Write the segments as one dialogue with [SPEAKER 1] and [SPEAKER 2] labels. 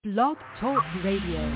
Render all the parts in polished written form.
[SPEAKER 1] Blog Talk Radio.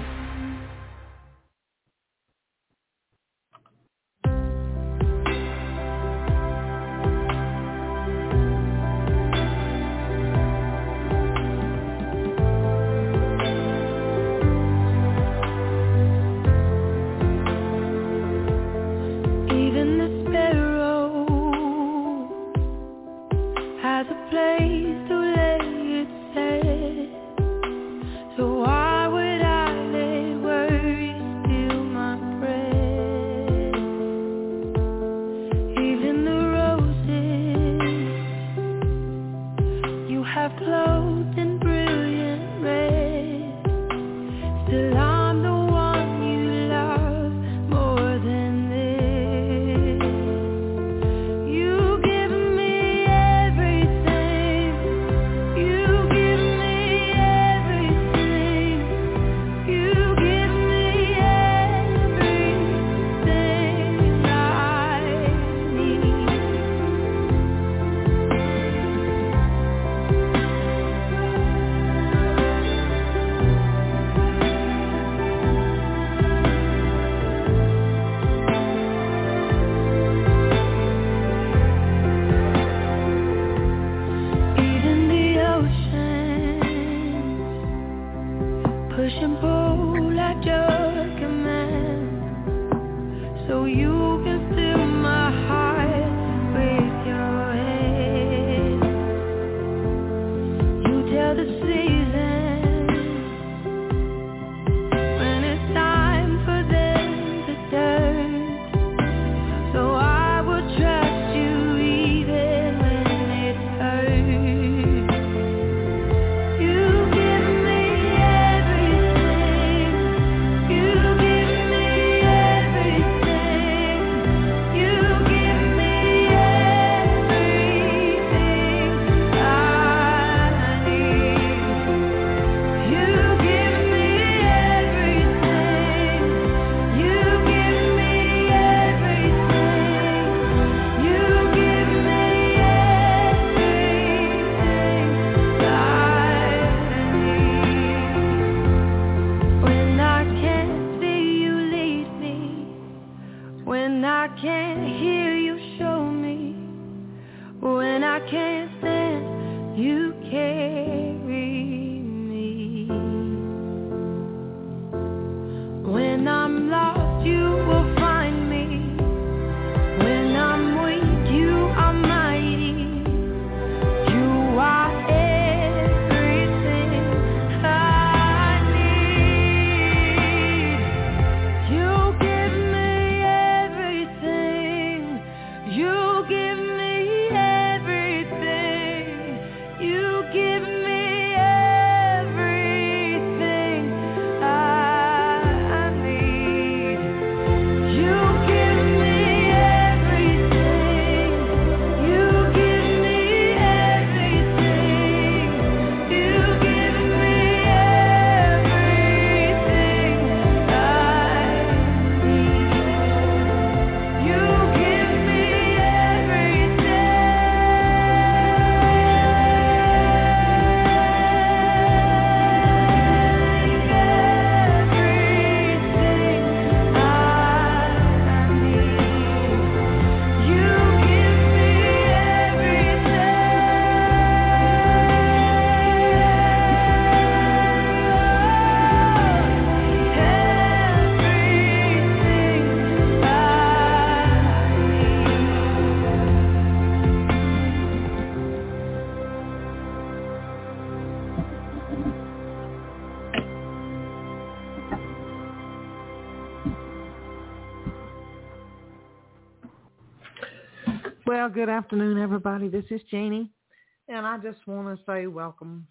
[SPEAKER 2] Well, good afternoon, everybody. This is Jeannie, and I just want to say welcome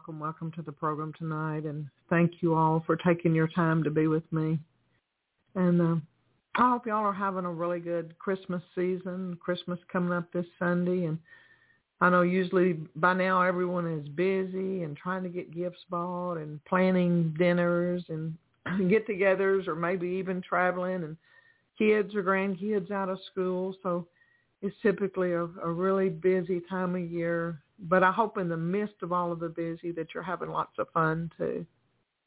[SPEAKER 2] to the program tonight, and thank you all for taking your time to be with me. And I hope y'all are having a really good Christmas season. Christmas coming up this Sunday, and I know usually by now everyone is busy and trying to get gifts bought and planning dinners and get-togethers, or maybe even traveling, and kids or grandkids out of school, so it's typically a really busy time of year, but I hope in the midst of all of the busy that you're having lots of fun too.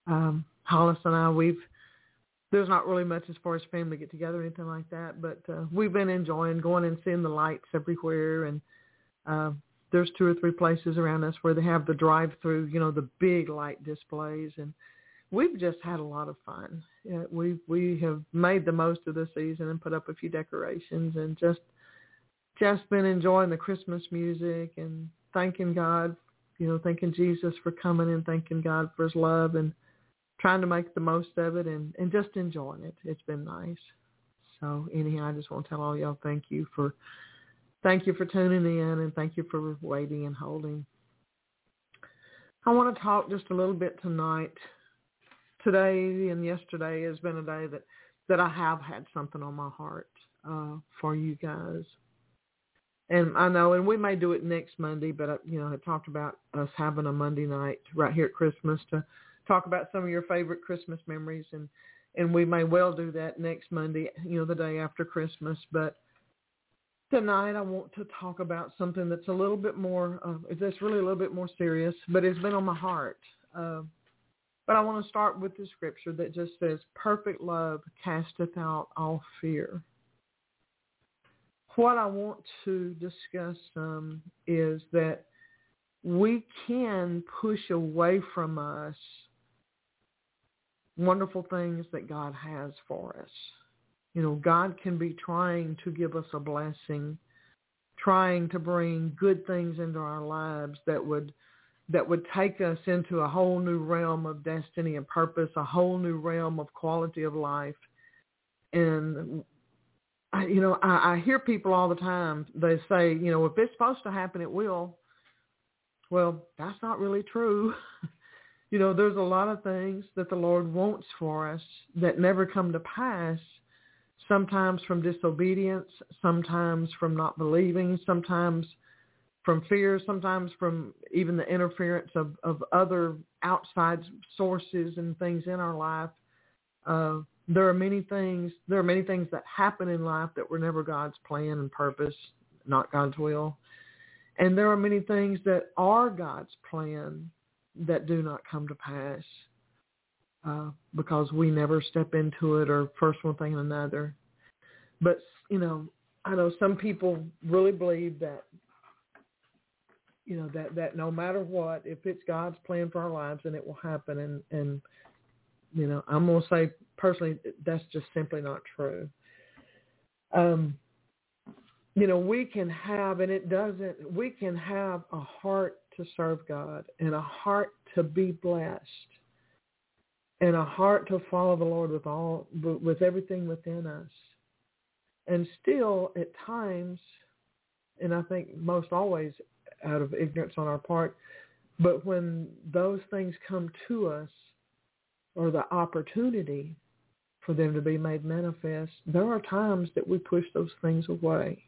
[SPEAKER 2] Hollis and I, there's not really much as far as family get together or anything like that, but we've been enjoying going and seeing the lights everywhere. And there's 2 or 3 places around us where they have the drive-through, the big light displays. And we've just had a lot of fun. We have made the most of the season and put up a few decorations and just been enjoying the Christmas music and thanking God, thanking Jesus for coming and thanking God for his love and trying to make the most of it and just enjoying it. It's been nice. So anyhow, I just want to tell all y'all thank you for tuning in and thank you for waiting and holding. I want to talk just a little bit tonight. Today and yesterday has been a day that I have had something on my heart for you guys. And I know, and we may do it next Monday, but, I talked about us having a Monday night right here at Christmas to talk about some of your favorite Christmas memories. And we may well do that next Monday, the day after Christmas. But tonight I want to talk about something that's a little bit more, that's really a little bit more serious, but it's been on my heart. But I want to start with the scripture that just says, perfect love casteth out all fear. What I want to discuss is that we can push away from us wonderful things that God has for us. God can be trying to give us a blessing, trying to bring good things into our lives that would take us into a whole new realm of destiny and purpose, a whole new realm of quality of life. And I hear people all the time, they say, if it's supposed to happen, it will. Well, that's not really true. There's a lot of things that the Lord wants for us that never come to pass, sometimes from disobedience, sometimes from not believing, sometimes from fear, sometimes from even the interference of other outside sources and things in our life. There are many things that happen in life that were never God's plan and purpose, not God's will. And there are many things that are God's plan that do not come to pass because we never step into it or first one thing and another. But, I know some people really believe that, that no matter what, if it's God's plan for our lives, then it will happen. And I'm going to say personally, that's just simply not true. We can have, we can have a heart to serve God and a heart to be blessed and a heart to follow the Lord with everything within us. And still at times, and I think most always out of ignorance on our part, but when those things come to us or the opportunity for them to be made manifest, there are times that we push those things away.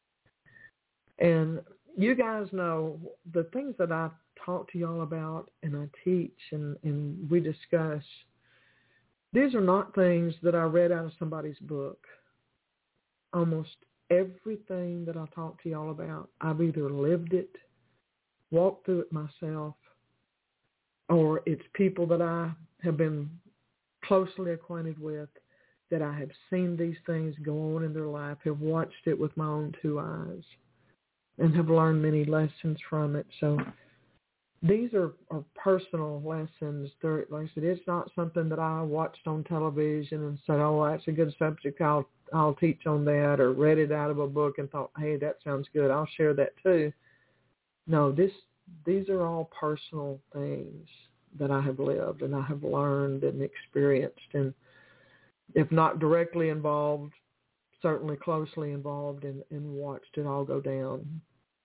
[SPEAKER 2] And you guys know the things that I talk to y'all about and I teach and we discuss, these are not things that I read out of somebody's book. Almost everything that I talk to y'all about, I've either lived it, walked through it myself, or it's people that I have been closely acquainted with that I have seen these things go on in their life, have watched it with my own 2 eyes, and have learned many lessons from it. So these are personal lessons. Like I said, it's not something that I watched on television and said, oh, that's a good subject, I'll teach on that, or read it out of a book and thought, hey, that sounds good, I'll share that too. No, these are all personal things that I have lived and I have learned and experienced, and if not directly involved, certainly closely involved and watched it all go down.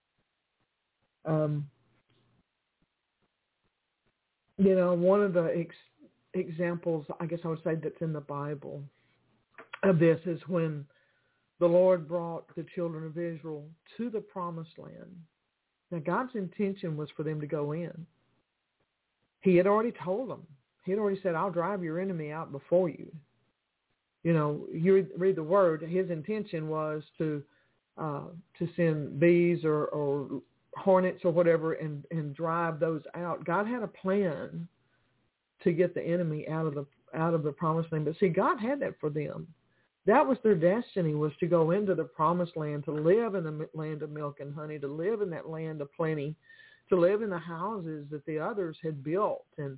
[SPEAKER 2] One of the examples, I guess I would say, that's in the Bible of this is when the Lord brought the children of Israel to the promised land. Now, God's intention was for them to go in. He had already told them. He had already said, I'll drive your enemy out before you. You read the word, his intention was to send bees or hornets or whatever and drive those out. God had a plan to get the enemy out of the promised land. But see, God had that for them. That was their destiny, was to go into the promised land, to live in the land of milk and honey, to live in that land of plenty, to live in the houses that the others had built, and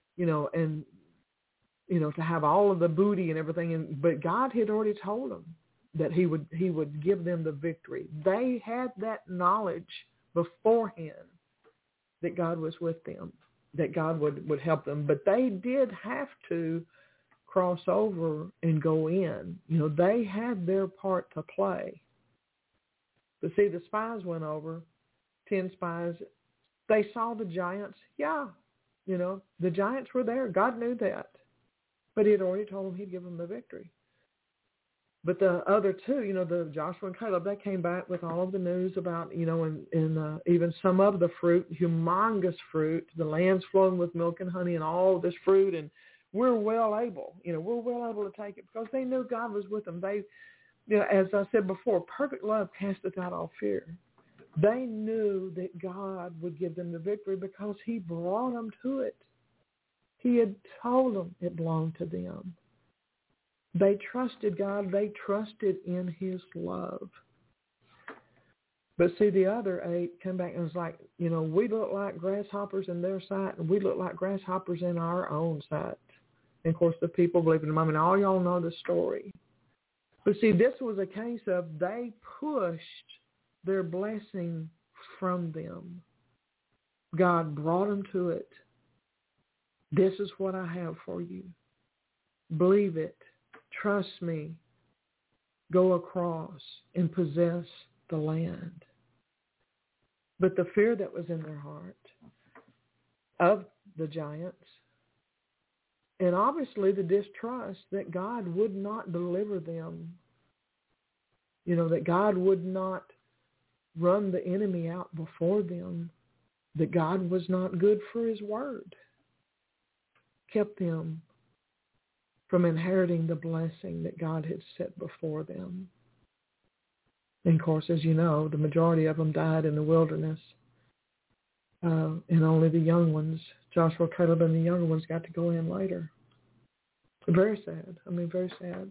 [SPEAKER 2] to have all of the booty and everything. But God had already told them that he would give them the victory. They had that knowledge beforehand that God was with them, that God would help them. But they did have to cross over and go in. They had their part to play. But see, the spies went over, 10 spies. They saw the giants. Yeah, the giants were there. God knew that. But he had already told them he'd give them the victory. But the other two, the Joshua and Caleb, they came back with all of the news about, and even some of the fruit, humongous fruit, the land's flowing with milk and honey and all this fruit, and we're well able to take it because they knew God was with them. They, as I said before, perfect love casteth out all fear. They knew that God would give them the victory because he brought them to it. He had told them it belonged to them. They trusted God. They trusted in his love. But see, the other 8 came back and was like, we look like grasshoppers in their sight, and we look like grasshoppers in our own sight. And, of course, the people believed in them. I mean, all y'all know the story. But see, this was a case of they pushed their blessing from them. God brought them to it. This is what I have for you. Believe it. Trust me. Go across and possess the land. But the fear that was in their heart of the giants, and obviously the distrust that God would not deliver them, that God would not run the enemy out before them, that God was not good for his word, kept them from inheriting the blessing that God had set before them. And of course, as you know, the majority of them died in the wilderness. And only the young ones, Joshua, Caleb, and the younger ones got to go in later. Very sad. I mean, very sad.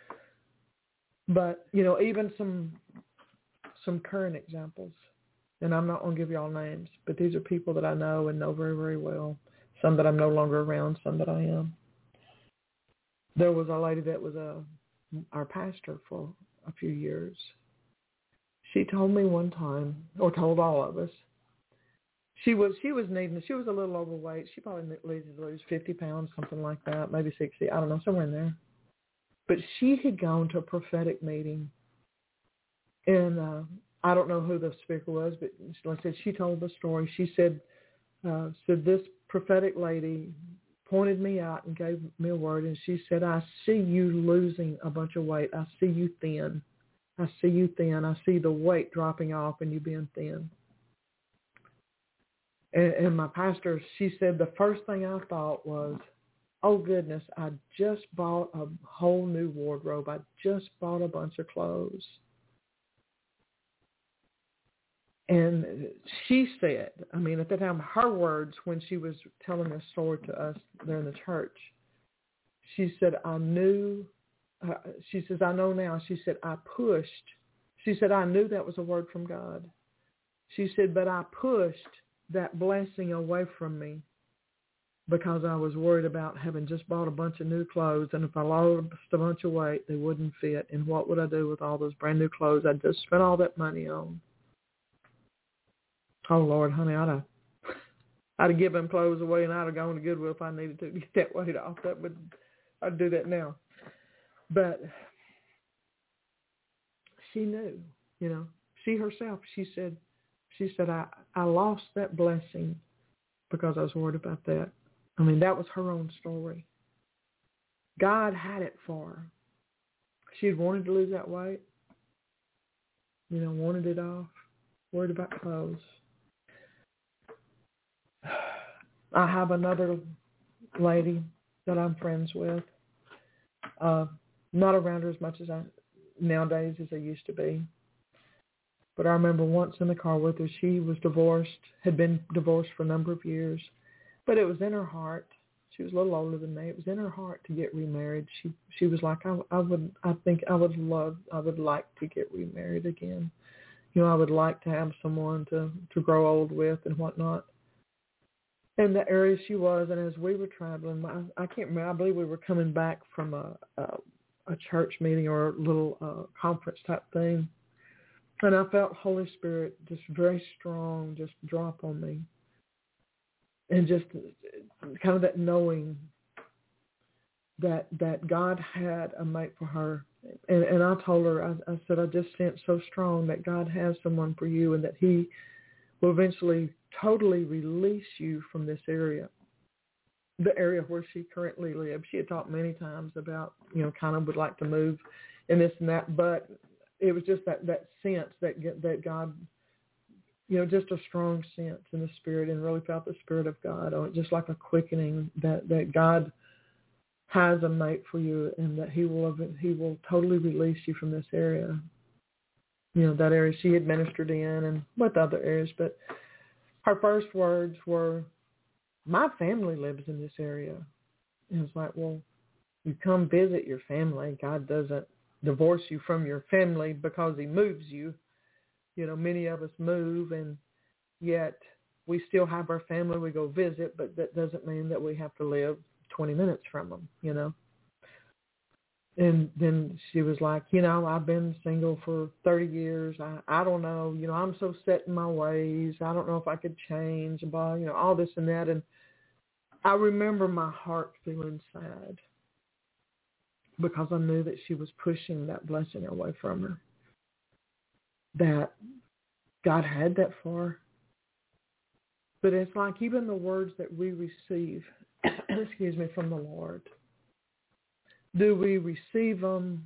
[SPEAKER 2] But, even some current examples, and I'm not going to give you all names, but these are people that I know and know very, very well. Some that I'm no longer around, some that I am. There was a lady that was our pastor for a few years. She told me one time, or told all of us, she was needing, she was a little overweight. She probably needed to lose 50 pounds, something like that, maybe 60, I don't know, somewhere in there. But she had gone to a prophetic meeting, and I don't know who the speaker was, but like I said, she told the story. She said this prophetic lady pointed me out and gave me a word, and she said, I see you losing a bunch of weight. I see you thin. I see you thin. I see the weight dropping off and you being thin. And my pastor, she said, the first thing I thought was, oh, goodness, I just bought a whole new wardrobe. I just bought a bunch of clothes. And she said, I mean, at that time, her words when she was telling this story to us there in the church, she said, I knew, she says, I know now. She said, I pushed. She said, I knew that was a word from God. She said, but I pushed that blessing away from me because I was worried about having just bought a bunch of new clothes, and if I lost a bunch of weight, they wouldn't fit. And what would I do with all those brand new clothes I just spent all that money on? Oh, Lord, honey, I'd have given clothes away, and I'd have gone to Goodwill if I needed to get that weight off. I'd do that now. But she knew, she herself, she said, I lost that blessing because I was worried about that. I mean, that was her own story. God had it for her. She had wanted to lose that weight, wanted it off, worried about clothes. I have another lady that I'm friends with. Not around her as much as nowadays as I used to be. But I remember once in the car with her, she was divorced, had been divorced for a number of years. But it was in her heart. She was a little older than me. It was in her heart to get remarried. She was like, I think I would like to get remarried again. I would like to have someone to grow old with and whatnot. And the area she was, and as we were traveling, I can't remember, I believe we were coming back from a church meeting or a little conference type thing. And I felt Holy Spirit just very strong, just drop on me. And just kind of that knowing that God had a mate for her. And I told her, I said, I just sense so strong that God has someone for you and that he will eventually totally release you from this area, the area where she currently lives. She had talked many times about, kind of would like to move and this and that, but it was just that sense that God, just a strong sense in the spirit, and really felt the Spirit of God, or just like a quickening that God has a mate for you and that he will totally release you from this area. That area she had ministered in and with other areas, but her first words were, my family lives in this area. And it's like, well, you come visit your family. God doesn't divorce you from your family because he moves you. Many of us move, and yet we still have our family we go visit, but that doesn't mean that we have to live 20 minutes from them, And then she was like, I've been single for 30 years. I don't know, I'm so set in my ways. I don't know if I could change, blah, all this and that. And I remember my heart feeling sad because I knew that she was pushing that blessing away from her, that God had that for her. But it's like even the words that we receive, from the Lord, do we receive them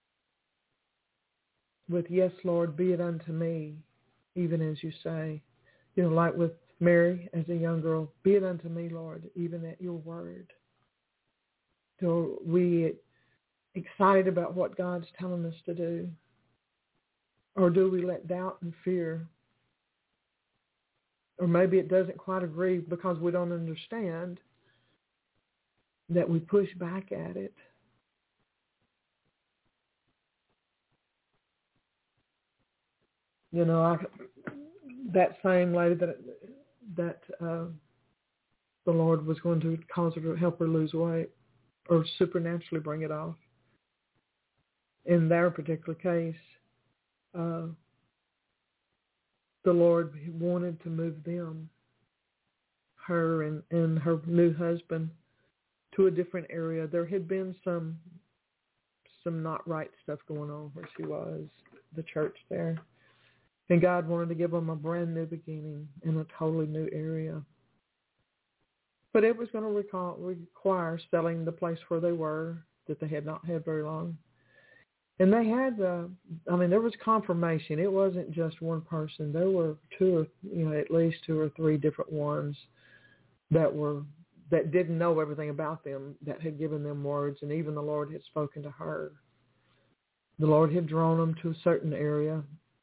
[SPEAKER 2] with, yes, Lord, be it unto me, even as you say, like with Mary as a young girl, be it unto me, Lord, even at your word. Do we excited about what God's telling us to do? Or do we let doubt and fear, or maybe it doesn't quite agree because we don't understand, that we push back at it? That same lady that the Lord was going to cause her to help her lose weight or supernaturally bring it off. In their particular case, the Lord wanted to move them, her and her new husband, to a different area. There had been some not right stuff going on where she was, the church there. And God wanted to give them a brand new beginning in a totally new area. But it was going to require selling the place where they were, that they had not had very long. And they had, there was confirmation. It wasn't just one person. There were at least two or three different ones that didn't know everything about them, that had given them words, and even the Lord had spoken to her. The Lord had drawn them to a certain area.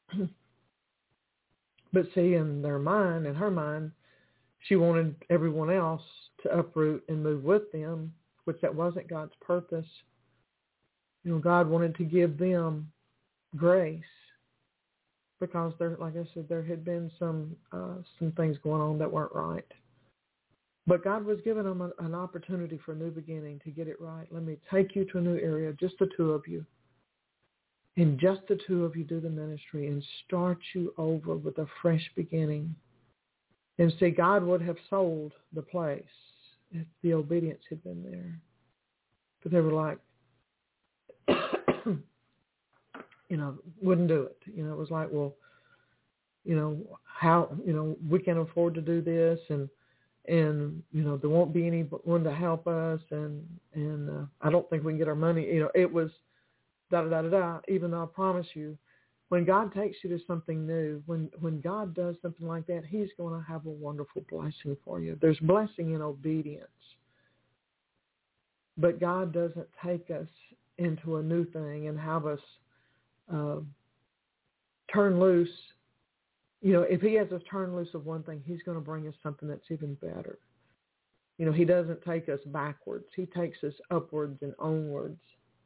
[SPEAKER 2] But see, in her mind, she wanted everyone else to uproot and move with them, which that wasn't God's purpose. God wanted to give them grace because like I said, there had been some things going on that weren't right. But God was giving them an opportunity for a new beginning, to get it right. Let me take you to a new area, just the two of you. And just the two of you do the ministry and start you over with a fresh beginning. And see, God would have sold the place if the obedience had been there. But they were like, wouldn't do it. It was like, well, how, we can afford to do this, and there won't be anyone to help us, and I don't think we can get our money. It was da-da-da-da-da, even though I promise you, when God takes you to something new, when God does something like that, he's going to have a wonderful blessing for you. There's blessing in obedience. But God doesn't take us into a new thing and have us turn loose. If he has us turn loose of one thing, he's going to bring us something that's even better. You know, he doesn't take us backwards. He takes us upwards and onwards.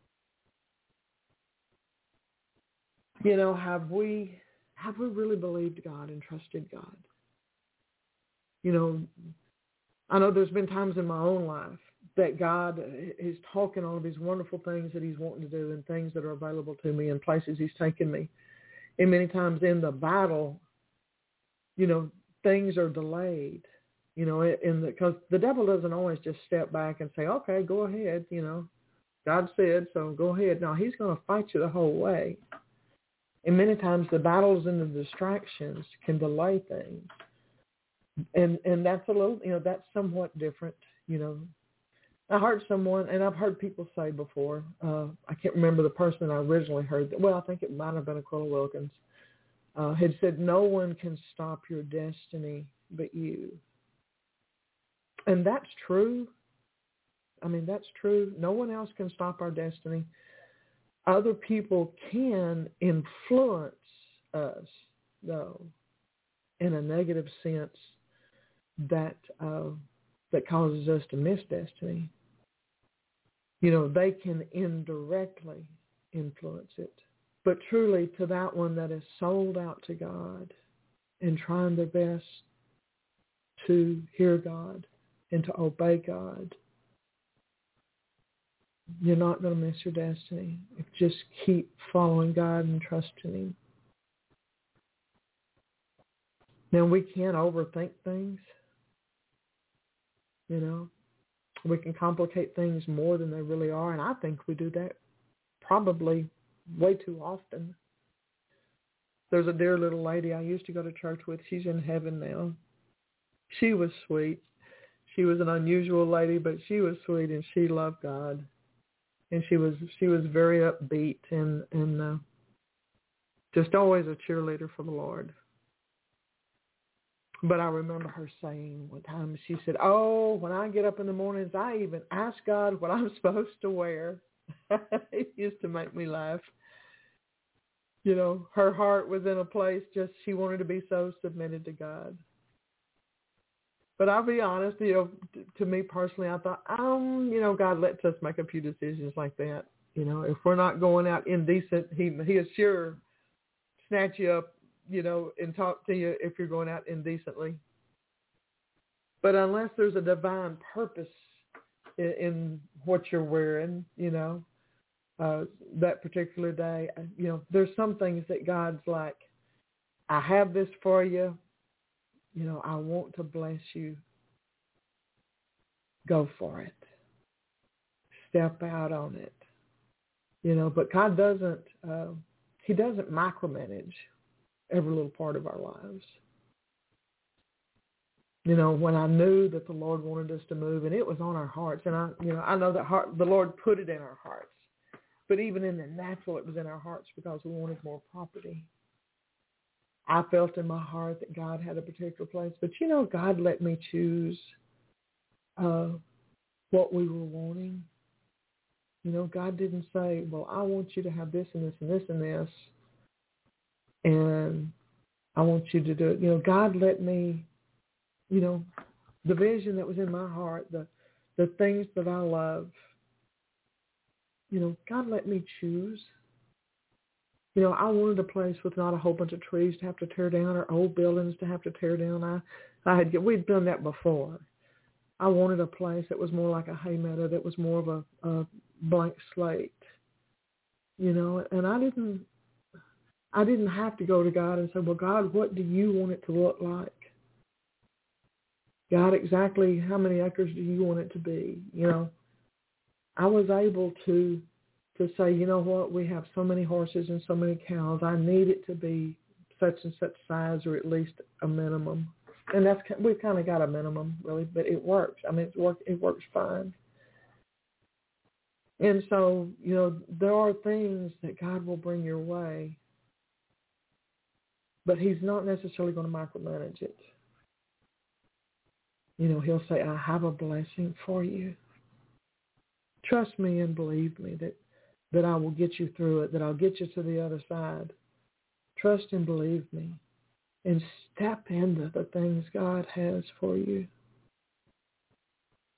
[SPEAKER 2] You know, have we really believed God and trusted God? You know, I know there's been times in my own life that God is talking all of these wonderful things that he's wanting to do and things that are available to me and places he's taken me. And many times in the battle, you know, things are delayed, you know, because the devil doesn't always just step back and say, okay, go ahead, you know, God said, so go ahead. No, he's going to fight you the whole way. And many times the battles and the distractions can delay things. And that's a little, you know, that's somewhat different, you know. I heard someone, and I've heard people say before, I can't remember the person I originally heard, well, I think it might have been Aquila Wilkins, had said, no one can stop your destiny but you. And that's true. I mean, that's true. No one else can stop our destiny. Other people can influence us, though, in a negative sense that causes us to miss destiny. You know, they can indirectly influence it. But truly, to that one that is sold out to God and trying their best to hear God and to obey God, you're not going to miss your destiny. If you just keep following God and trusting him. Now, we can't overthink things. You know, we can complicate things more than they really are, and I think we do that probably way too often. There's a dear little lady I used to go to church with. She's in heaven now. She was sweet. She was an unusual lady, but she was sweet, and she loved God. And she was very upbeat and just always a cheerleader for the Lord. But I remember her saying one time, she said, oh, when I get up in the mornings, I even ask God what I'm supposed to wear. It used to make me laugh. You know, her heart was in a place just she wanted to be so submitted to God. But I'll be honest, you know, to me personally, I thought, you know, God lets us make a few decisions like that. You know, if we're not going out indecent, he is sure snatch you up, you know, and talk to you if you're going out indecently. But unless there's a divine purpose in what you're wearing, you know, that particular day, you know, there's some things that God's like, I have this for you. You know, I want to bless you. Go for it. Step out on it. You know, but God doesn't, he doesn't micromanage every little part of our lives. You know, when I knew that the Lord wanted us to move, and it was on our hearts, and I know that the Lord put it in our hearts, but even in the natural, it was in our hearts because we wanted more property. I felt in my heart that God had a particular place, but you know, God let me choose what we were wanting. You know, God didn't say, well, I want you to have this and this and this and this, and I want you to do it. You know, God let me, you know, the vision that was in my heart, the things that I love, you know, God let me choose. You know, I wanted a place with not a whole bunch of trees to have to tear down or old buildings to have to tear down. We'd done that before. I wanted a place that was more like a hay meadow, that was more of a blank slate. You know, and I didn't have to go to God and say, well, God, what do you want it to look like? God, exactly how many acres do you want it to be? You know, I was able to say, you know what, we have so many horses and so many cows. I need it to be such and such size, or at least a minimum. And we've kind of got a minimum, really, but it works. I mean, it works fine. And so, you know, there are things that God will bring your way, but he's not necessarily going to micromanage it. You know, he'll say, I have a blessing for you. Trust me and believe me that I will get you through it, that I'll get you to the other side. Trust and believe me, and step into the things God has for you.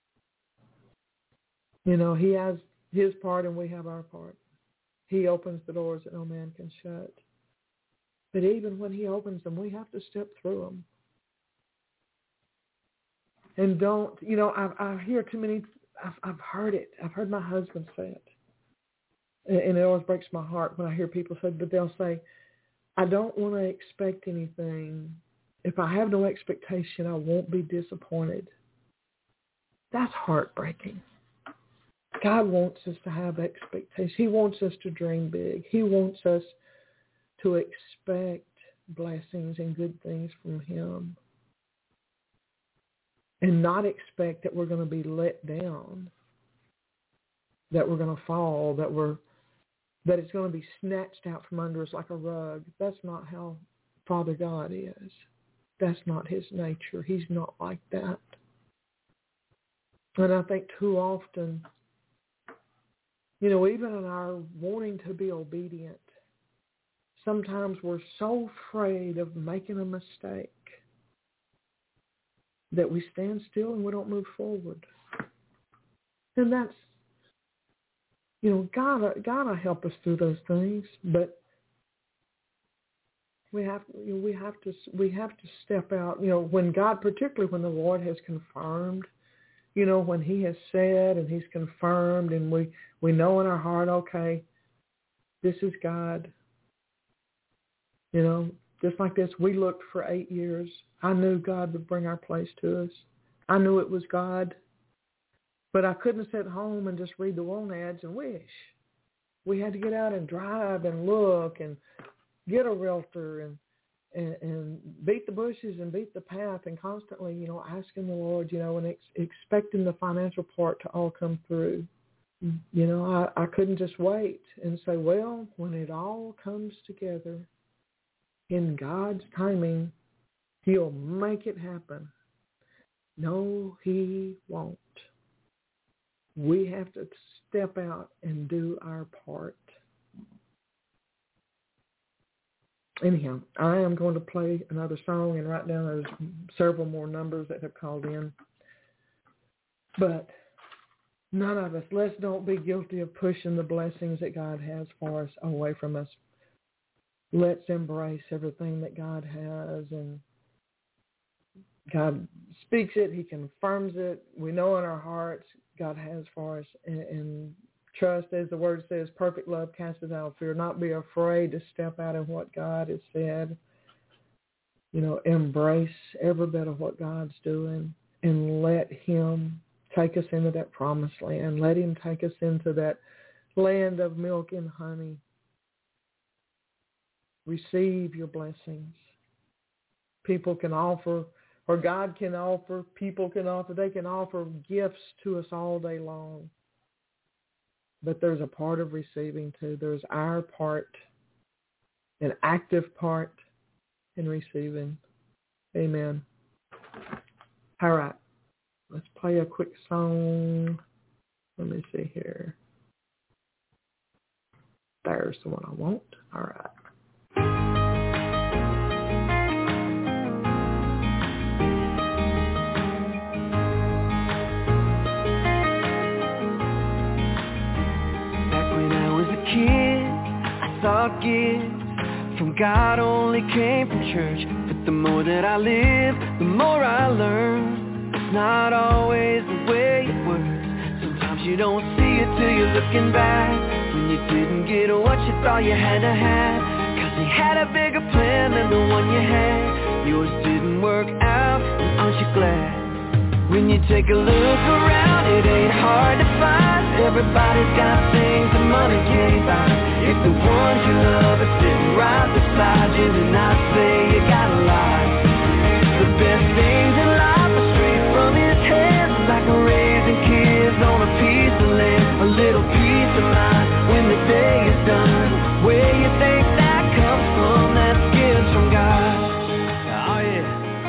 [SPEAKER 2] You know, he has his part and we have our part. He opens the doors that no man can shut. But even when he opens them, we have to step through them. And don't, you know, I hear too many, I've heard it. I've heard my husband say it. And it always breaks my heart when I hear people say, but they'll say, I don't want to expect anything. If I have no expectation, I won't be disappointed. That's heartbreaking. God wants us to have expectations. He wants us to dream big. He wants us to expect blessings and good things from him. And not expect that we're going to be let down, that we're going to fall, that it's going to be snatched out from under us like a rug. That's not how Father God is. That's not his nature. He's not like that. And I think too often, you know, even in our wanting to be obedient, sometimes we're so afraid of making a mistake that we stand still and we don't move forward. And that's, you know, God help us through those things, but we have to step out. You know, when God, particularly when the Lord has confirmed, you know, when he has said and he's confirmed, and we know in our heart, okay, this is God. You know, just like this, we looked for 8 years. I knew God would bring our place to us. I knew it was God. But I couldn't sit home and just read the want ads and wish. We had to get out and drive and look and get a realtor and beat the bushes and beat the path and constantly, you know, asking the Lord, you know, and expecting the financial part to all come through. You know, I couldn't just wait and say, well, when it all comes together in God's timing, he'll make it happen. No, he won't. We have to step out and do our part. Anyhow, I am going to play another song, and right now there's several more numbers that have called in. But none of us, let's don't be guilty of pushing the blessings that God has for us away from us. Let's embrace everything that God has, and God speaks it. He confirms it. We know in our hearts God has for us, and trust, as the word says, perfect love casteth out fear. Not be afraid to step out in what God has said. You know, embrace every bit of what God's doing and let him take us into that promised land. Let him take us into that land of milk and honey. Receive your blessings. People can offer, or God can offer, people can offer, they can offer gifts to us all day long. But there's a part of receiving too. There's our part, an active part in receiving. Amen. All right. Let's play a quick song. Let me see here. There's the one I want. All right.
[SPEAKER 3] Thought gifts from God only came from church. But the more that I live, the more I learn. It's not always the way it works. Sometimes you don't see it till you're looking back, when you didn't get what you thought you had to have. Cause he had a bigger plan than the one you had. Yours didn't work out, and aren't you glad? When you take a look around, it ain't hard to find. Everybody's got things that money can't buy. If the ones you love are sitting right beside you, then I say you gotta lie. The best things in life are straight from his hands, like raising kids on a piece of land. A little peace of mind when the day is done. Where you think that comes from? That's gifts from God. Oh yeah.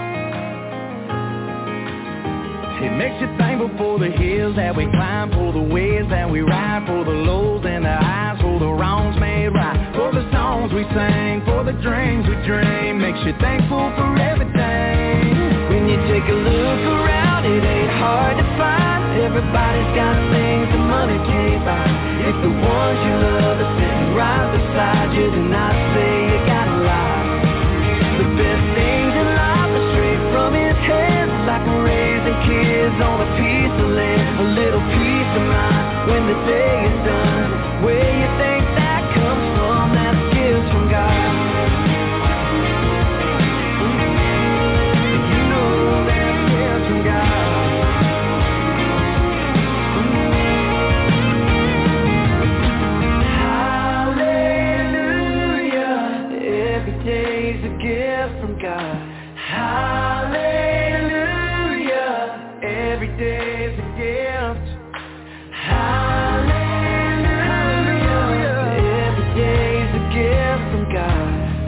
[SPEAKER 3] It makes you thankful for the hills that we climb, for the ways that we ride, for the lows and the highs, for the wrongs made right, for the songs we sing, for the dreams we dream. Makes you thankful for everything. When you take a look around, it ain't hard to find. Everybody's got things that money can't buy. If the ones you love are sitting right beside you, then I say you gotta lie. The best things in life are straight from his hands, like raising kids on a piece of land, a little peace of mind when the day is done. Where you think that comes from? That's gifts from God. You know that's gifts from God. Day's a gift from God. Hallelujah. Every day's a gift. Hallelujah. Every day's a gift from God.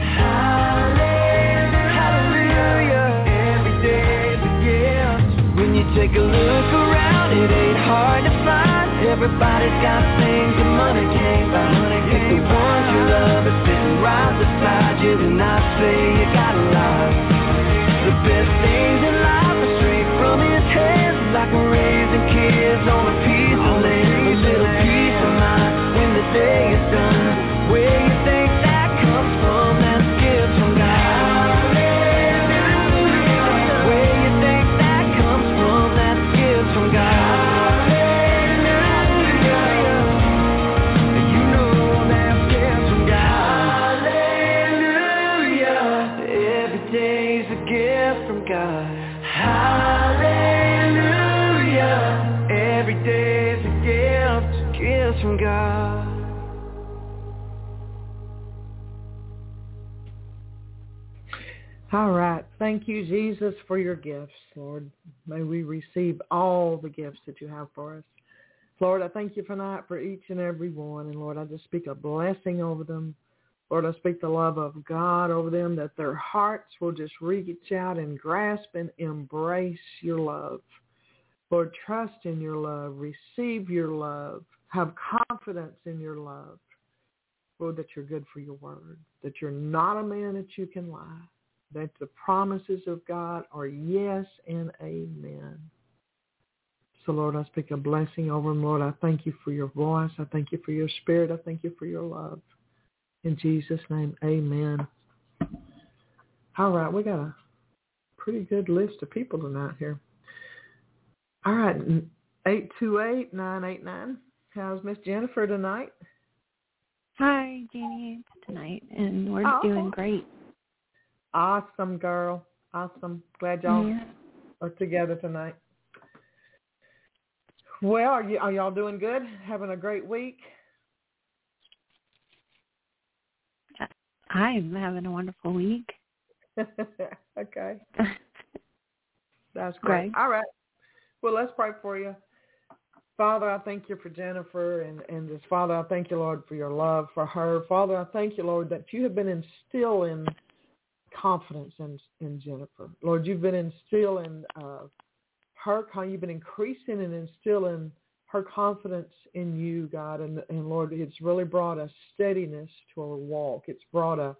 [SPEAKER 3] Hallelujah. Every day's a gift. When you take a look around, it ain't hard to find. Everybody's got things that money can't buy. If the ones you love are sitting right beside you, then I say you gotta lie. The best things in life are straight from his hands, like raising kids on a piece of land, a little peace of mind when the day is done. Where you think that comes from? That's gifts from God. Where you think that comes from? That's gifts from God. God. Hallelujah. Every day's a gift, gifts from God.
[SPEAKER 2] All right. Thank you, Jesus, for your gifts, Lord. May we receive all the gifts that you have for us. Lord, I thank you for that for each and every one. And Lord, I just speak a blessing over them. Lord, I speak the love of God over them, that their hearts will just reach out and grasp and embrace your love. Lord, trust in your love. Receive your love. Have confidence in your love. Lord, that you're good for your word, that you're not a man that you can lie, that the promises of God are yes and amen. So, Lord, I speak a blessing over them. Lord, I thank you for your voice. I thank you for your spirit. I thank you for your love. In Jesus' name, amen. All right, we got a pretty good list of people tonight here. All right, 828-989. How's Miss Jennifer tonight?
[SPEAKER 4] Hi, Jeannie, tonight, and we're doing great.
[SPEAKER 2] Awesome, girl. Awesome. Glad y'all are together tonight. Well, are y'all doing good? Having a great week?
[SPEAKER 4] I'm having a wonderful week.
[SPEAKER 2] Okay. That's great. All right. Well, let's pray for you. Father, I thank you for Jennifer, and just, Father, I thank you, Lord, for your love for her. Father, I thank you, Lord, that you have been instilling confidence in Jennifer. Lord, you've been instilling you've been increasing and instilling her confidence in you, God, and Lord, it's really brought a steadiness to her walk. It's brought a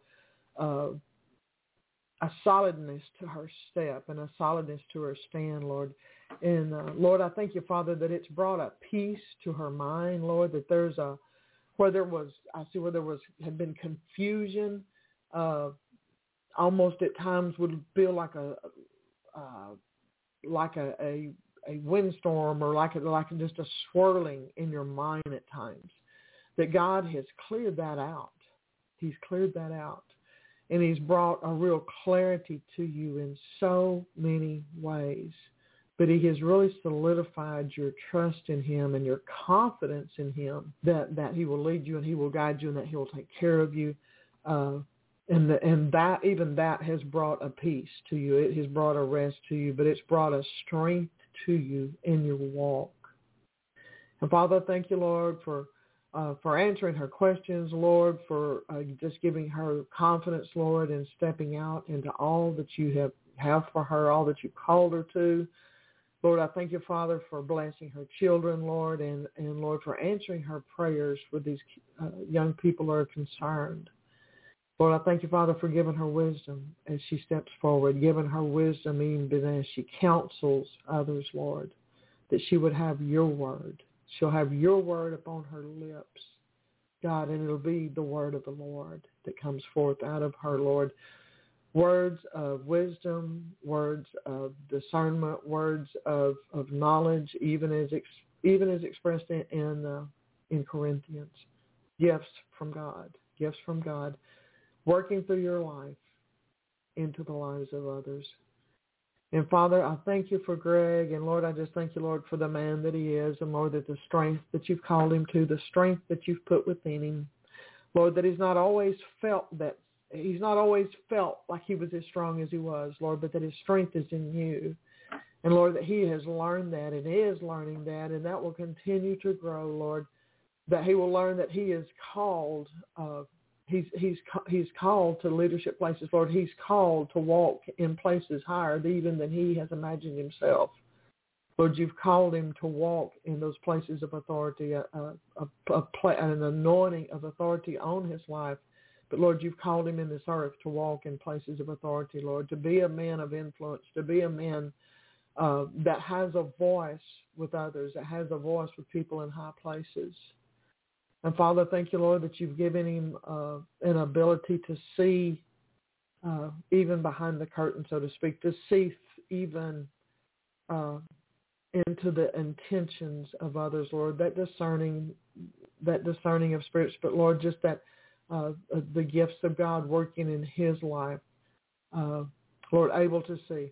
[SPEAKER 2] solidness to her step and a solidness to her stand, Lord. And Lord, I thank you, Father, that it's brought a peace to her mind, Lord, that there's where there had been confusion, almost at times would feel like a windstorm, or like just a swirling in your mind at times, that God has cleared that out. He's cleared that out. And he's brought a real clarity to you in so many ways. But he has really solidified your trust in him and your confidence in him, that he will lead you and he will guide you and that he will take care of you. And that has brought a peace to you. It has brought a rest to you, but it's brought a strength to you in your walk. And Father, thank you, Lord, for answering her questions, Lord, for just giving her confidence, Lord, and stepping out into all that you have for her, all that you called her to. Lord, I thank you, Father, for blessing her children, Lord, and Lord, for answering her prayers for these young people who are concerned. Lord, I thank you, Father, for giving her wisdom as she steps forward, giving her wisdom even as she counsels others, Lord, that she would have your word She'll have your word upon her lips, God, and it'll be the word of the Lord that comes forth out of her, Lord. Words of wisdom, words of discernment, words of knowledge, even as expressed in Corinthians. Gifts from God, working through your life into the lives of others. And Father, I thank you for Greg, and Lord, I just thank you, Lord, for the man that he is, and Lord, that the strength that you've called him to, the strength that you've put within him, Lord, that he's not always felt like he was as strong as he was, Lord, but that his strength is in you. And Lord, that he has learned that and is learning that, and that will continue to grow, Lord, that he will learn that he is called, he's called to leadership places, Lord. He's called to walk in places higher even than he has imagined himself. Lord, you've called him to walk in those places of authority, an anointing of authority on his life. But, Lord, you've called him in this earth to walk in places of authority, Lord, to be a man of influence, to be a man that has a voice with others, that has a voice with people in high places. And, Father, thank you, Lord, that you've given him an ability to see even behind the curtain, so to speak, to see even into the intentions of others, Lord, that discerning of spirits, but, Lord, just that the gifts of God working in his life, Lord, able to see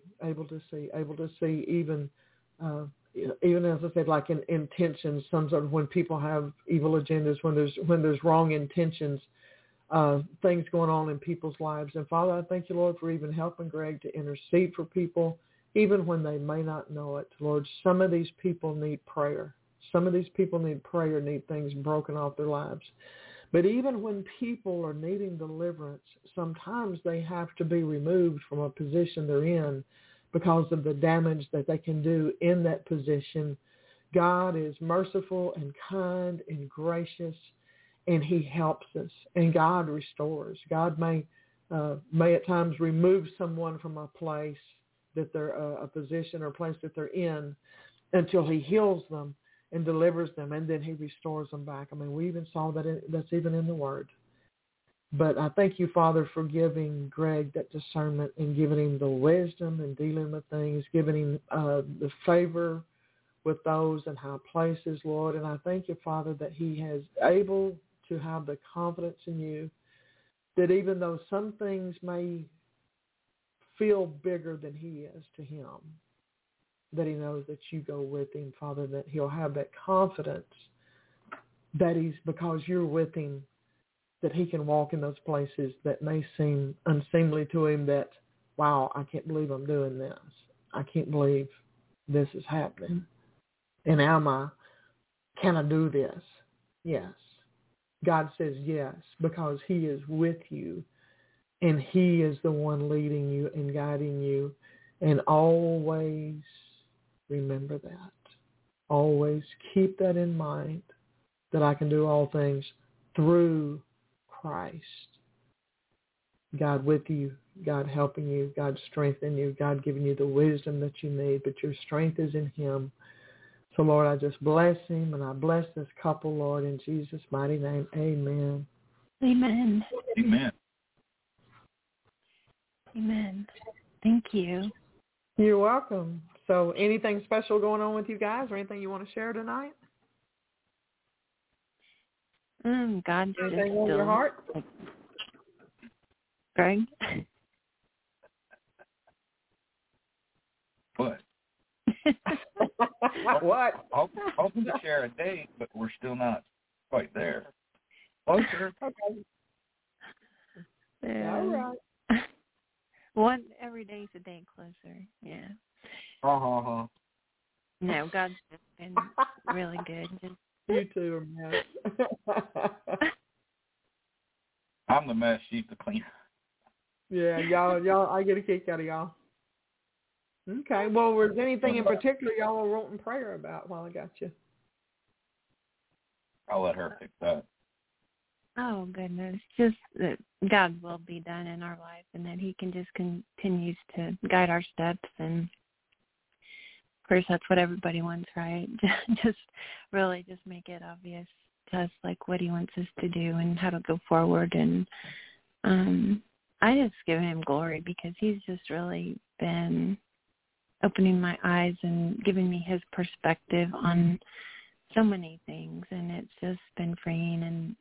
[SPEAKER 2] even as I said, like in intentions, some sort of when people have evil agendas, when there's wrong intentions, things going on in people's lives. And Father, I thank you, Lord, for even helping Greg to intercede for people, even when they may not know it. Lord, some of these people need prayer. Some of these people need prayer, need things broken off their lives. But even when people are needing deliverance, sometimes they have to be removed from a position they're in because of the damage that they can do in that position. God is merciful and kind and gracious, and he helps us, and God restores. God may at times remove someone from a place that they're a position or place that they're in until he heals them and delivers them, and then he restores them back. I mean, we even saw that that's even in the Word. But I thank you, Father, for giving Greg that discernment and giving him the wisdom and dealing with things, giving him the favor with those in high places, Lord. And I thank you, Father, that he has able to have the confidence in you, that even though some things may feel bigger than he is to him, that he knows that you go with him, Father, that he'll have that confidence that he's, because you're with him, that he can walk in those places that may seem unseemly to him, that, wow, I can't believe I'm doing this. I can't believe this is happening. And can I do this? Yes. God says yes, because he is with you, and he is the one leading you and guiding you. And always remember that. Always keep that in mind, that I can do all things through Christ. God with you, God helping you, God strengthening you, God giving you the wisdom that you need, but your strength is in him. So, Lord, I just bless him, and I bless this couple, Lord, in Jesus' mighty name. Amen.
[SPEAKER 4] Amen.
[SPEAKER 5] Amen.
[SPEAKER 4] Amen. Thank you.
[SPEAKER 2] You're welcome. So anything special going on with you guys, or anything you want to share tonight?
[SPEAKER 4] God did it
[SPEAKER 2] Anything on
[SPEAKER 4] still.
[SPEAKER 2] your heart?
[SPEAKER 4] Greg?
[SPEAKER 5] What?
[SPEAKER 2] What?
[SPEAKER 5] Hoping to share a date, but we're still not quite there. Closer.
[SPEAKER 2] Okay.
[SPEAKER 4] Yeah.
[SPEAKER 2] All right.
[SPEAKER 4] Every day's a day closer. Yeah.
[SPEAKER 5] Uh-huh.
[SPEAKER 4] No, God's just been really good.
[SPEAKER 2] You too, man.
[SPEAKER 5] I'm the mess, she's the cleaner.
[SPEAKER 2] Yeah, y'all, I get a kick out of y'all. Okay, well, was anything in particular y'all were wanting prayer about while I got you?
[SPEAKER 5] I'll let her pick that.
[SPEAKER 4] Oh, goodness. Just that God will be done in our life, and that he can just continues to guide our steps, and course, that's what everybody wants, right? Just make it obvious to us, like, what he wants us to do and how to go forward. And I just give him glory because he's just really been opening my eyes and giving me his perspective on so many things, and it's just been freeing. And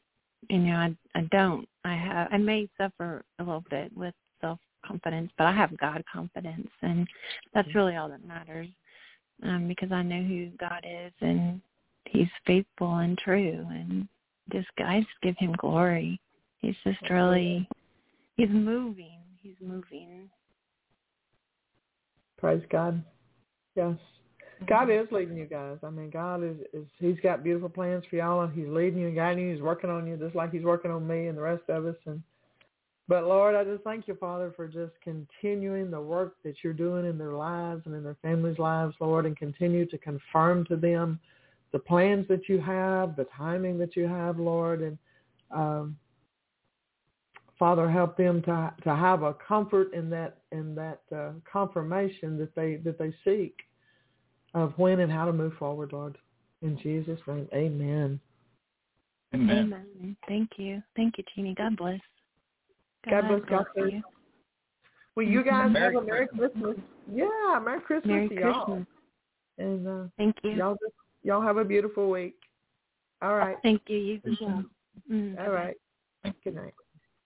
[SPEAKER 4] I may suffer a little bit with self-confidence, but I have God confidence, and that's really all that matters, because I know who God is, and he's faithful and true, and I just give him glory. He's just really, he's moving.
[SPEAKER 2] Praise God. Yes. God is leading you guys. I mean, God is he's got beautiful plans for y'all. He's leading you and guiding you. He's working on you just like he's working on me and the rest of us. But, Lord, I just thank you, Father, for just continuing the work that you're doing in their lives and in their families' lives, Lord, and continue to confirm to them the plans that you have, the timing that you have, Lord. And, Father, help them to have a comfort in that confirmation that they seek of when and how to move forward, Lord. In Jesus' name, amen.
[SPEAKER 4] Amen. Thank you. Thank you, Jeannie. God bless.
[SPEAKER 2] God bless you. Well, you guys have a Merry Christmas. Yeah, Merry Christmas to y'all.
[SPEAKER 4] Christmas.
[SPEAKER 2] And
[SPEAKER 4] thank you.
[SPEAKER 2] Y'all have a beautiful week. All right.
[SPEAKER 4] Thank you. You as well.
[SPEAKER 2] All right. Good night.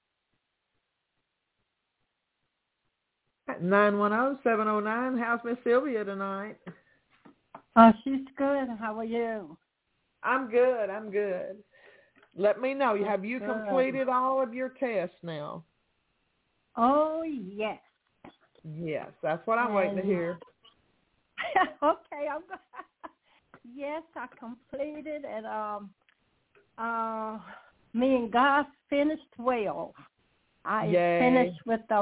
[SPEAKER 2] 910-709. How's Miss Sylvia tonight?
[SPEAKER 6] Oh, she's good. How are you?
[SPEAKER 2] I'm good. Let me know. Have you completed all of your tests now?
[SPEAKER 6] Oh, yes.
[SPEAKER 2] Yes, that's what I'm waiting to hear.
[SPEAKER 6] Okay, yes, I completed, and me and God finished well. I finished with the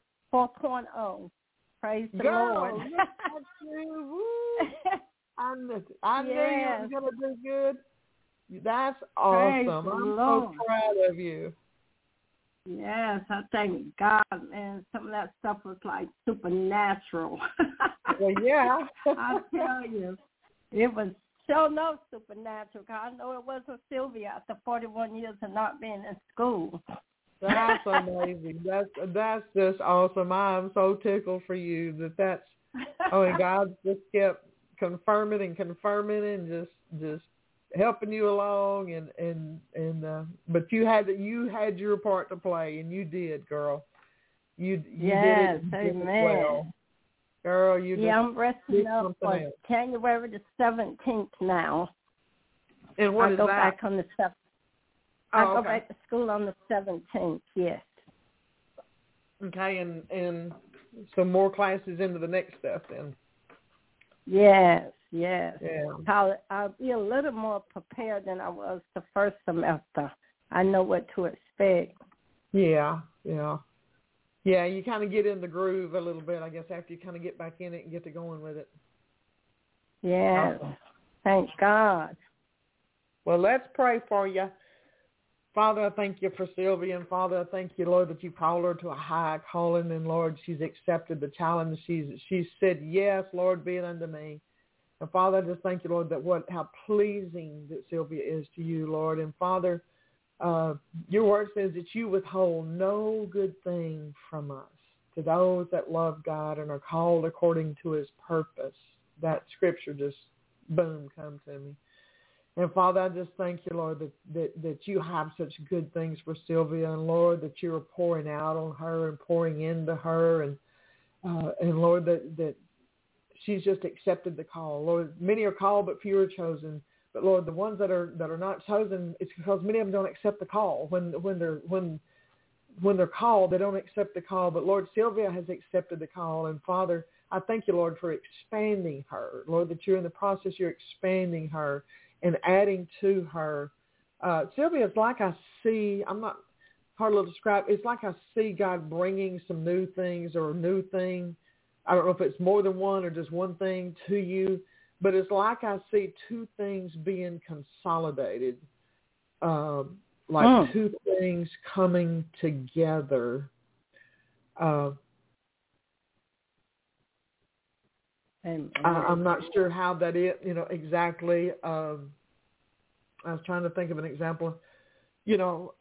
[SPEAKER 6] 4.0. Praise the Lord.
[SPEAKER 2] Look at you. I knew you were going to do good. That's awesome. I'm so proud of you.
[SPEAKER 6] Yes, I thank God, man. Some of that stuff was like supernatural.
[SPEAKER 2] Well, yeah.
[SPEAKER 6] I tell you, it was so no supernatural. I know it wasn't Sylvia after 41 years of not being in school.
[SPEAKER 2] That's amazing. That's just awesome. I'm so tickled for you that and God just kept confirming and just helping you along but you had your part to play, and you did, girl. You did it.
[SPEAKER 6] Amen.
[SPEAKER 2] Well. Girl,
[SPEAKER 6] I'm resting up for January the 17th now.
[SPEAKER 2] And what
[SPEAKER 6] I
[SPEAKER 2] is
[SPEAKER 6] go
[SPEAKER 2] that?
[SPEAKER 6] back on the 7th. I go back to school on the 17th, yes.
[SPEAKER 2] Okay, and some more classes into the next stuff then.
[SPEAKER 6] Yes.
[SPEAKER 2] Yeah.
[SPEAKER 6] I'll be a little more prepared than I was the first semester. I know what to expect.
[SPEAKER 2] Yeah, you kind of get in the groove a little bit, I guess, after you kind of get back in it and get to going with it.
[SPEAKER 6] Yes.
[SPEAKER 2] Awesome.
[SPEAKER 6] Thank God.
[SPEAKER 2] Well, let's pray for you. Father, I thank you for Sylvia, and Father, I thank you, Lord, that you called her to a high calling, and Lord, she's accepted the challenge. She's said, yes, Lord, be it unto me. And Father, I just thank you, Lord, how pleasing that Sylvia is to you, Lord. And Father, your word says that you withhold no good thing from us to those that love God and are called according to his purpose. That scripture just, boom, come to me. And Father, I just thank you, Lord, that you have such good things for Sylvia, and Lord, that you are pouring out on her and pouring into her, and Lord, that she's just accepted the call. Lord, many are called, but few are chosen. But Lord, the ones that are not chosen, it's because many of them don't accept the call. When they're called, they don't accept the call. But Lord, Sylvia has accepted the call, and Father, I thank you, Lord, for expanding her. Lord, that you're in the process, you're expanding her and adding to her. Sylvia, it's like I see, I'm not hard to describe, it's like I see God bringing some new things or a new thing. I don't know if it's more than one or just one thing to you, but it's like I see two things being consolidated, two things coming together. I'm not sure how that is, exactly. I was trying to think of an example. I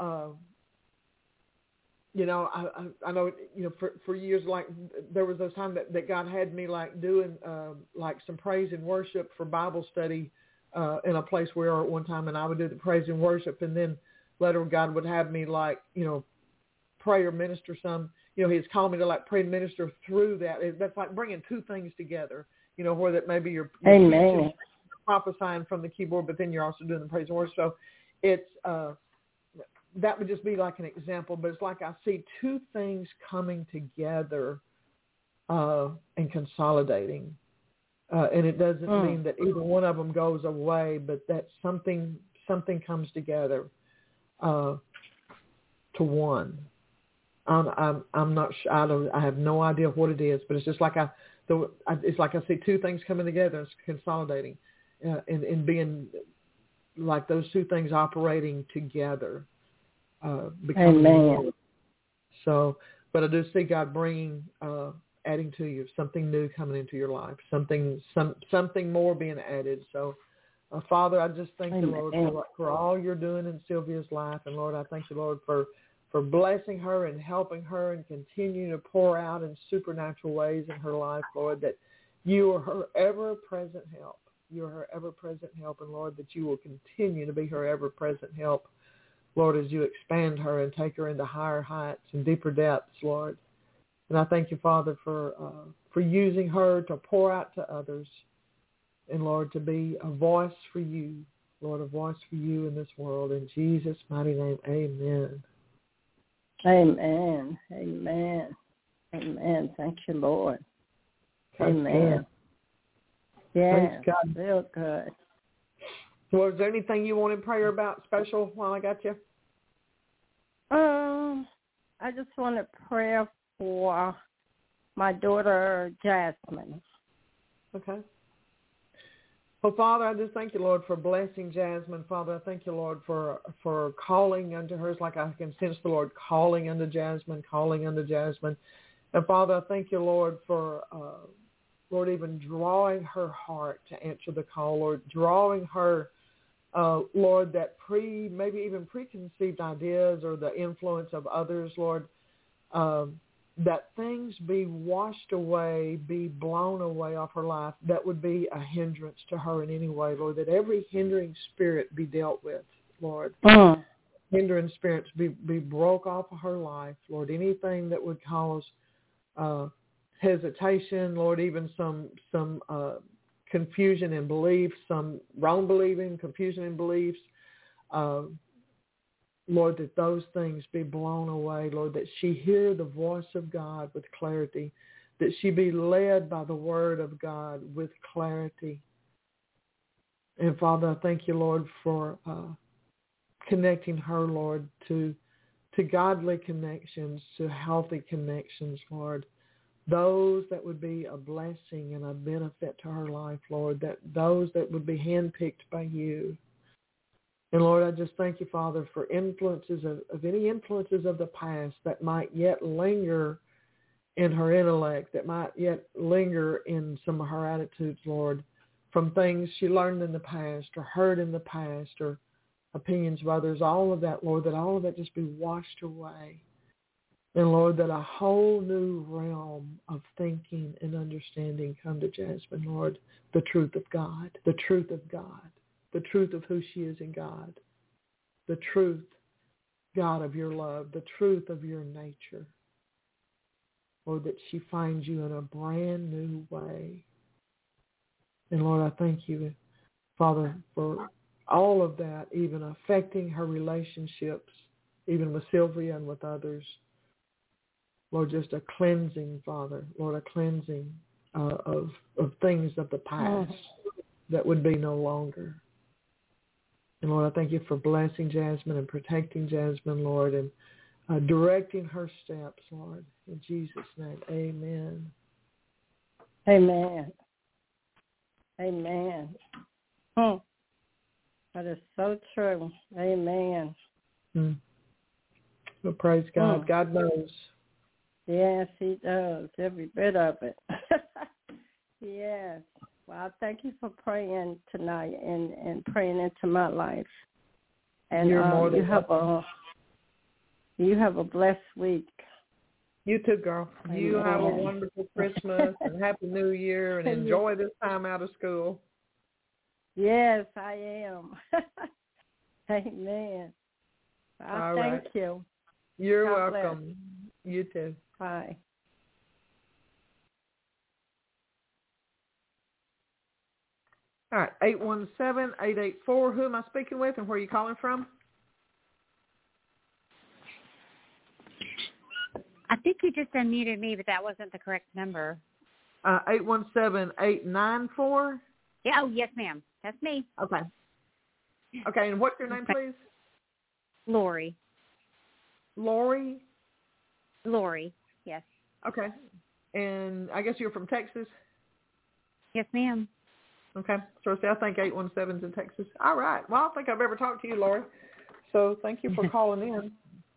[SPEAKER 2] know, for years, like there was those times that God had me like doing like some praise and worship for Bible study in a place where we were at one time, and I would do the praise and worship, and then later God would have me like, pray or minister some. He's called me to like pray and minister through that. That's like bringing two things together, where that maybe you're
[SPEAKER 6] Amen.
[SPEAKER 2] prophesying from the keyboard, but then you're also doing the praise and worship. So it's that would just be like an example, but it's like I see two things coming together and consolidating. And it doesn't mean that either one of them goes away, but that something comes together to one. I'm not sure. I have no idea what it is, but it's just like it's like I see two things coming together and consolidating, and being like those two things operating together. Becoming one. So, but I do see God bringing, adding to you something new coming into your life, something more being added. So, Father, I just thank you, Lord, for all you're doing in Sylvia's life, and Lord, I thank you, Lord, for blessing her and helping her and continuing to pour out in supernatural ways in her life, Lord, that you are her ever-present help. You are her ever-present help, and Lord, that you will continue to be her ever-present help, Lord, as you expand her and take her into higher heights and deeper depths, Lord. And I thank you, Father, for using her to pour out to others, and, Lord, to be a voice for you, Lord, a voice for you in this world. In Jesus' mighty name, amen.
[SPEAKER 6] Amen. Amen. Amen. Thank you, Lord. Amen. Yeah, real good.
[SPEAKER 2] Well, is there anything you wanted prayer about special while I got you?
[SPEAKER 6] I just want to pray for my daughter, Jasmine.
[SPEAKER 2] Okay. Well, Father, I just thank you, Lord, for blessing Jasmine. Father, I thank you, Lord, for calling unto her. It's like I can sense the Lord calling unto Jasmine. And, Father, I thank you, Lord, for, Lord, even drawing her heart to answer the call, Lord, drawing her, Lord, that maybe even preconceived ideas or the influence of others, Lord, that things be washed away, be blown away off her life, that would be a hindrance to her in any way, Lord, that every hindering spirit be dealt with, Lord. Hindering spirits be broke off of her life, Lord. Anything that would cause hesitation, Lord, even some confusion in beliefs, some wrong believing, confusion in beliefs, Lord, that those things be blown away, Lord, that she hear the voice of God with clarity, that she be led by the word of God with clarity. And Father, I thank you, Lord, for connecting her, Lord, to godly connections, to healthy connections, Lord, those that would be a blessing and a benefit to her life, Lord, that those that would be handpicked by you. And Lord, I just thank you, Father, for influences of any influences of the past that might yet linger in her intellect, that might yet linger in some of her attitudes, Lord, from things she learned in the past or heard in the past or opinions of others, all of that, Lord, that all of that just be washed away. And Lord, that a whole new realm of thinking and understanding come to Jasmine, Lord, the truth of God, the truth of God. The truth of who she is in God, the truth, God, of your love, the truth of your nature. Lord, that she finds you in a brand new way. And Lord, I thank you, Father, for all of that, even affecting her relationships, even with Sylvia and with others. Lord, just a cleansing, Father, Lord, a cleansing of things of the past that would be no longer. And Lord, I thank you for blessing Jasmine and protecting Jasmine, Lord, and directing her steps, Lord. In Jesus' name, amen.
[SPEAKER 6] Amen. Amen. That is so true. Amen.
[SPEAKER 2] Well, praise God. God knows.
[SPEAKER 6] Yes, he does. Every bit of it. Yes. Well, thank you for praying tonight and praying into my life. And
[SPEAKER 2] You're more than
[SPEAKER 6] you have a blessed week.
[SPEAKER 2] You too, girl.
[SPEAKER 6] Amen.
[SPEAKER 2] You have a wonderful Christmas and Happy New Year, and enjoy this time out of school.
[SPEAKER 6] Yes, I am. Amen. Thank you.
[SPEAKER 2] You're
[SPEAKER 6] God
[SPEAKER 2] welcome.
[SPEAKER 6] Bless.
[SPEAKER 2] You too.
[SPEAKER 6] Bye.
[SPEAKER 2] All right, 817-884. Who am I speaking with and where are you calling from?
[SPEAKER 7] I think you just unmuted me, but that wasn't the correct number.
[SPEAKER 2] 817-894.
[SPEAKER 7] Yeah, oh, yes, ma'am. That's me.
[SPEAKER 2] Okay. Okay, and what's your name, please?
[SPEAKER 7] Lori.
[SPEAKER 2] Lori?
[SPEAKER 7] Lori, yes.
[SPEAKER 2] Okay. And I guess you're from Texas?
[SPEAKER 7] Yes, ma'am.
[SPEAKER 2] Okay. So I think 817's in Texas. All right. Well, I don't think I've ever talked to you, Lori. So thank you for calling in.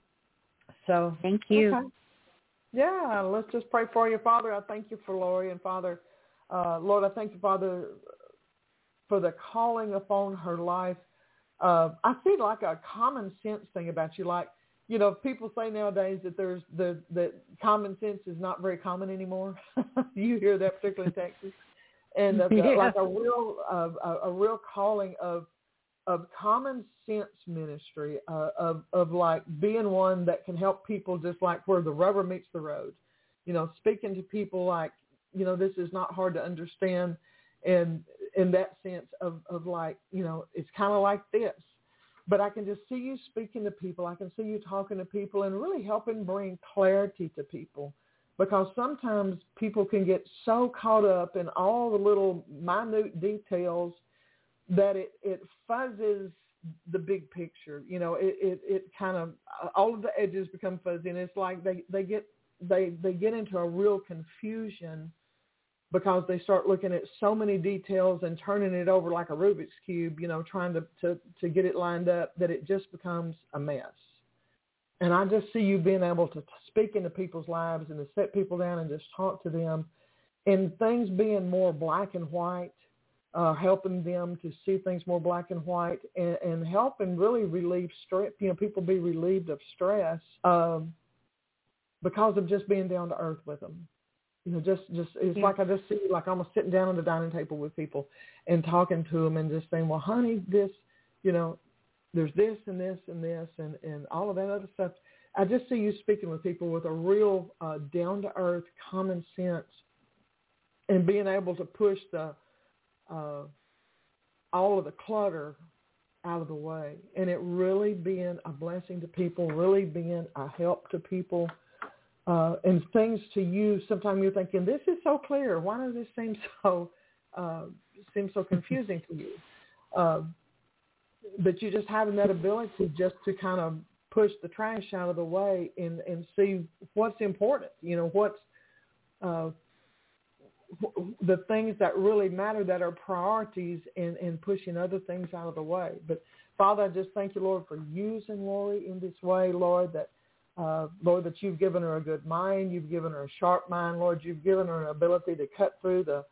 [SPEAKER 2] So
[SPEAKER 7] thank you.
[SPEAKER 2] Okay. Yeah, let's just pray for you. Father, I thank you for Lori. And Father, Lord, I thank you, Father, for the calling upon her life. I see like a common sense thing about you. Like, you know, people say nowadays that that common sense is not very common anymore. You hear that particularly in Texas. And like a real calling of common sense ministry, of like being one that can help people just like where the rubber meets the road, you know, speaking to people like, you know, this is not hard to understand. And in that sense of like, you know, it's kind of like this, but I can just see you speaking to people. I can see you talking to people and really helping bring clarity to people. Because sometimes people can get so caught up in all the little minute details that it fuzzes the big picture. You know, it kind of, all of the edges become fuzzy, and it's like they get into a real confusion because they start looking at so many details and turning it over like a Rubik's Cube, you know, trying to get it lined up, that it just becomes a mess. And I just see you being able to speak into people's lives and to sit people down and just talk to them, and things being more black and white, helping them to see things more black and white, and helping really relieve stress. You know, people be relieved of stress because of just being down to earth with them. You know, just it's like I just see you like almost sitting down at the dining table with people and talking to them and just saying, well, honey, this, you know, there's this and this and this and all of that other stuff. I just see you speaking with people with a real down-to-earth common sense, and being able to push the all of the clutter out of the way, and it really being a blessing to people, really being a help to people, and things to you. Sometimes you're thinking, this is so clear. Why does this seem so confusing to you? But you just having that ability just to kind of push the trash out of the way and see what's important, you know, what's the things that really matter, that are priorities, and pushing other things out of the way. But Father, I just thank you, Lord, for using Lori in this way, Lord, that you've given her a good mind, you've given her a sharp mind, Lord, you've given her an ability to cut through the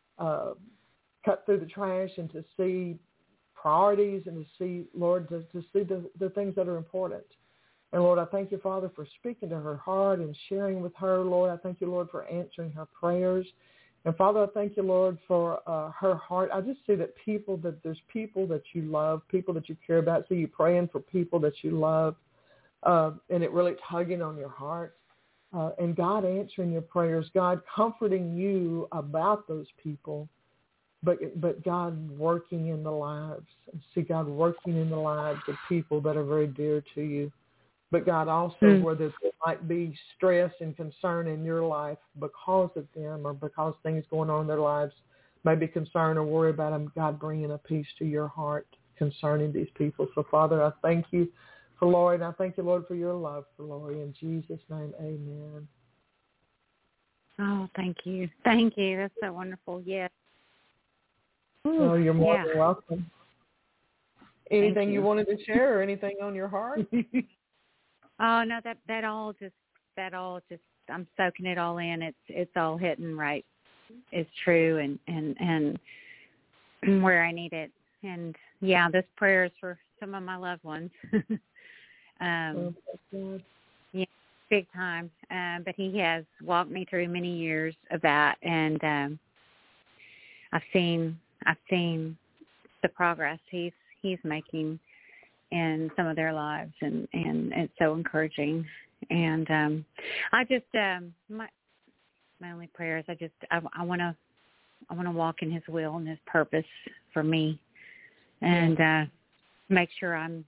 [SPEAKER 2] trash and to see priorities, and to see, Lord, to see the things that are important. And Lord, I thank you, Father, for speaking to her heart and sharing with her, Lord. I thank you, Lord, for answering her prayers. And Father, I thank you, Lord, for her heart. I just see that there's people that you love, people that you care about. See you praying for people that you love, and it really tugging on your heart. And God answering your prayers, God comforting you about those people. But God working in the lives. See God working in the lives of people that are very dear to you. But God also, whether there might be stress and concern in your life because of them, or because things going on in their lives, maybe concern or worry about them, God bringing a peace to your heart concerning these people. So Father, I thank you for Lori, and I thank you, Lord, for your love for Lori. In Jesus' name, amen.
[SPEAKER 7] Oh, thank you. Thank you. That's so wonderful. Yes.
[SPEAKER 2] Oh, you're more than welcome. Anything you wanted to share, or anything on your heart?
[SPEAKER 7] Oh no, that all just I'm soaking it all in. It's all hitting right is true and where I need it. And yeah, this prayer is for some of my loved ones. Yeah, big time. But he has walked me through many years of that, and I've seen the progress he's making in some of their lives, and it's so encouraging. And I just my only prayer is I want to walk in his will and his purpose for me, and make sure I'm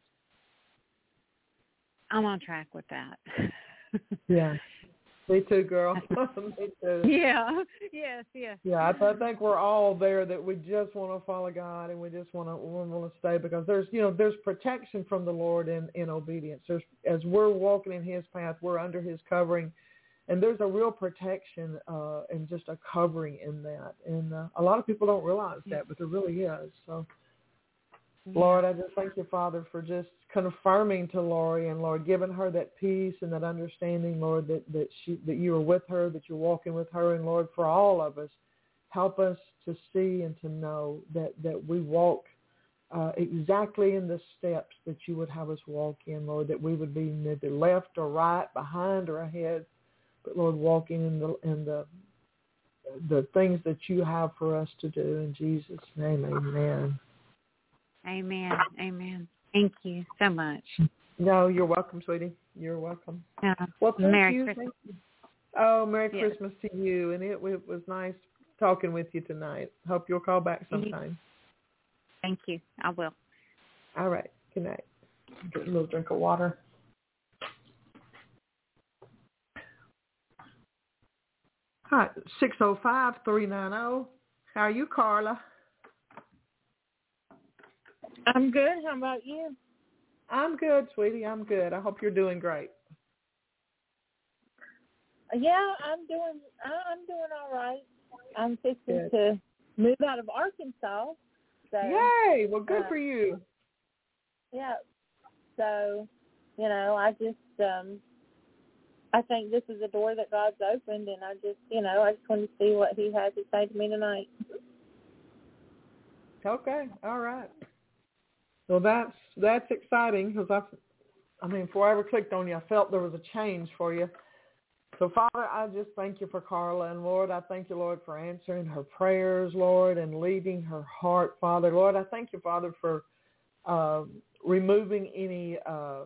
[SPEAKER 7] on track with that.
[SPEAKER 2] Yeah. Me too, girl. Me too.
[SPEAKER 7] Yeah. Yes.
[SPEAKER 2] Yeah, I think we're all there, that we just want to follow God, and we just want to stay, because there's protection from the Lord in obedience. As we're walking in His path, we're under His covering, and there's a real protection and just a covering in that. And a lot of people don't realize that, but there really is. So, Lord, I just thank you, Father, for just confirming to Lori, and Lord, giving her that peace and that understanding, Lord, that you are with her, that you're walking with her. And Lord, for all of us, help us to see and to know that we walk exactly in the steps that you would have us walk in, Lord, that we would be neither left or right, behind or ahead, but Lord, walking in the things that you have for us to do. In Jesus' name, amen.
[SPEAKER 7] Amen. Thank you so much.
[SPEAKER 2] No, you're welcome, sweetie. You're welcome. Well,
[SPEAKER 7] Merry Christmas.
[SPEAKER 2] Thank you. Oh, Merry Christmas to you. And it was nice talking with you tonight. Hope you'll call back sometime.
[SPEAKER 7] Thank you. I will.
[SPEAKER 2] All right. Good night. Get a little drink of water. Hi, 605-390. How are you, Carla?
[SPEAKER 8] I'm good. How about you?
[SPEAKER 2] I'm good, sweetie. I'm good. I hope you're doing great.
[SPEAKER 8] Yeah, I'm doing all right. I'm fixing to move out of Arkansas. So,
[SPEAKER 2] yay! Well, good for you.
[SPEAKER 8] Yeah. So, I just I think this is a door that God's opened, and I just want to see what He has to say to me tonight.
[SPEAKER 2] Okay. All right. Well, that's exciting, because before I ever clicked on you, I felt there was a change for you. So, Father, I just thank you for Carla. And, Lord, I thank you, Lord, for answering her prayers, Lord, and leading her heart, Father. Lord, I thank you, Father, for removing any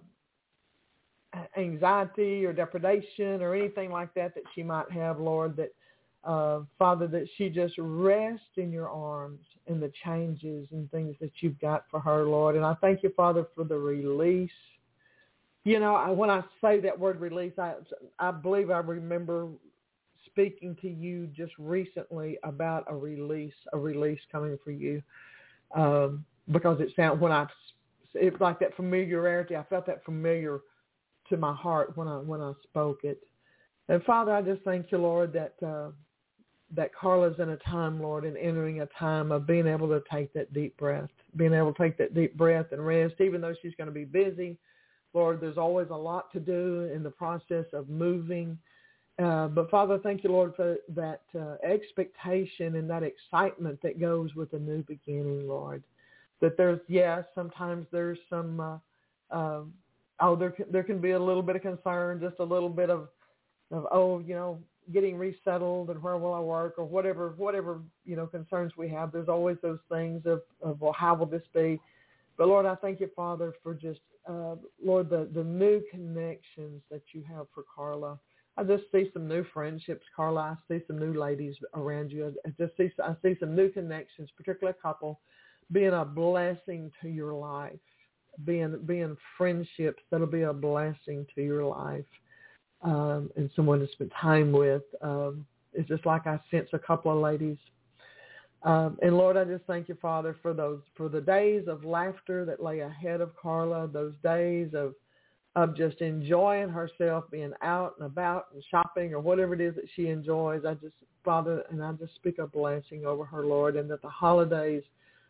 [SPEAKER 2] anxiety or depredation or anything like that she might have, Lord, that, Father, that she just rests in your arms in the changes and things that you've got for her, Lord. And I thank you, Father, for the release. When I say that word release, I believe I remember speaking to you just recently about a release coming for you, because it sounds it's like that familiarity. I felt that familiar to my heart when I spoke it. And Father, I just thank you, Lord, that Carla's in a time, Lord, and entering a time of being able to take that deep breath, and rest, even though she's going to be busy. Lord, there's always a lot to do in the process of moving. But, Father, thank you, Lord, for that expectation and that excitement that goes with a new beginning, Lord. That sometimes there's some, there can be a little bit of concern, just a little bit of getting resettled and where will I work, or whatever, concerns we have. There's always those things of well, how will this be? But Lord, I thank you, Father, for just, Lord, the new connections that you have for Carla. I just see some new friendships, Carla. I see some new ladies around you. I see some new connections, particularly a couple, being a blessing to your life, being friendships that'll be a blessing to your life. And someone to spend time with. It's just like I sense a couple of ladies. And Lord, I just thank you, Father, for the days of laughter that lay ahead of Carla, those days of just enjoying herself, being out and about and shopping or whatever it is that she enjoys. I just, Father, and I just speak a blessing over her, Lord, and that the holidays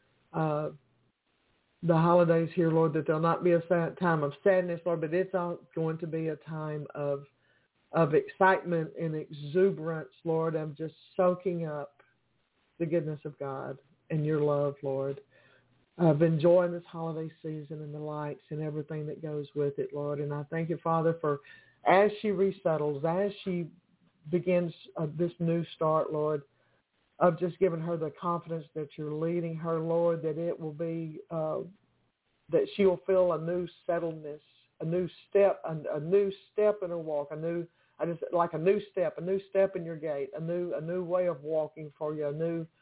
[SPEAKER 2] here, Lord, that there'll not be a time of sadness, Lord, but it's all going to be a time of of excitement and exuberance, Lord, of just soaking up the goodness of God and your love, Lord, of enjoying this holiday season and the lights and everything that goes with it, Lord. And I thank you, Father, for as she resettles, as she begins this new start, Lord, of just giving her the confidence that you're leading her, Lord, that it will be, that she will feel a new settledness, a new step in her walk, a new step in your gait, a new way of walking for you,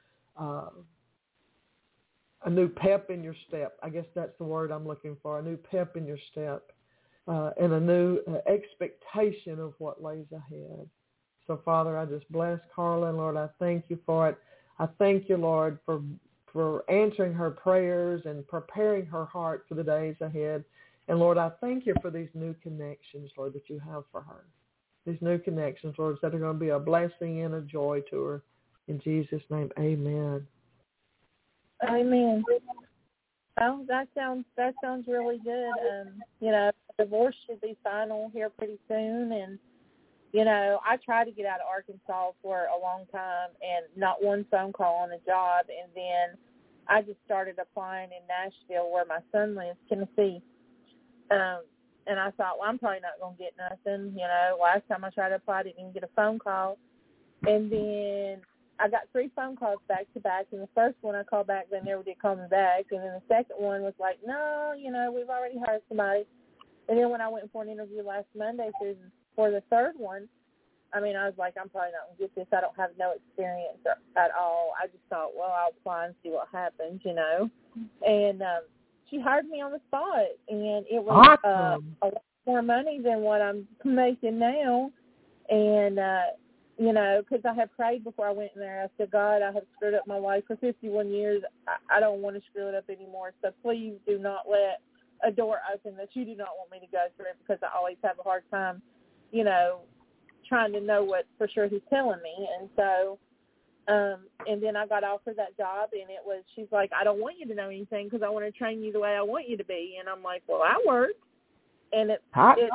[SPEAKER 2] a new pep in your step. I guess that's the word I'm looking for, a new pep in your step, and a new expectation of what lays ahead. So, Father, I just bless Carla, and Lord, I thank you for it. I thank you, Lord, for answering her prayers and preparing her heart for the days ahead. And, Lord, I thank you for these new connections, Lord, that you have for her. These new connections, Lord, that are going to be a blessing and a joy to her. In Jesus' name, amen.
[SPEAKER 8] Amen. Well, that sounds really good. Divorce should be final here pretty soon, and I tried to get out of Arkansas for a long time, and not one phone call on a job, and then I just started applying in Nashville, where my son lives, Tennessee. And I thought, well, I'm probably not going to get nothing. Last time I tried to apply, I didn't even get a phone call. And then I got 3 phone calls back to back, and the first one I called back, they never did call me back. And then the second one was like, no, we've already hired somebody. And then when I went for an interview last Monday for the third one, I was like, I'm probably not going to get this. I don't have no experience at all. I just thought, well, I'll apply and see what happens, And she hired me on the spot, and it was
[SPEAKER 2] awesome.
[SPEAKER 8] A lot more money than what I'm making now. And, because I had prayed before I went in there. I said, God, I have screwed up my life for 51 years. I don't want to screw it up anymore. So please do not let a door open that you do not want me to go through, because I always have a hard time, trying to know what for sure he's telling me. And so, and then I got offered that job, and she's like, I don't want you to know anything because I want to train you the way I want you to be. And I'm like, well, that works. And it's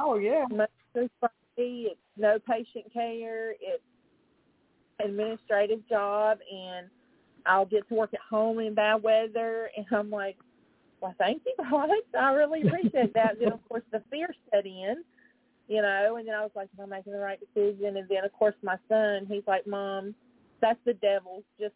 [SPEAKER 8] it's no patient care. It's administrative job, and I'll get to work at home in bad weather. And I'm like, well, thank you, God. I really appreciate that. Then, of course, the fear set in. And then I was like, am I making the right decision? And then, of course, my son, he's like, Mom, that's the devil. Just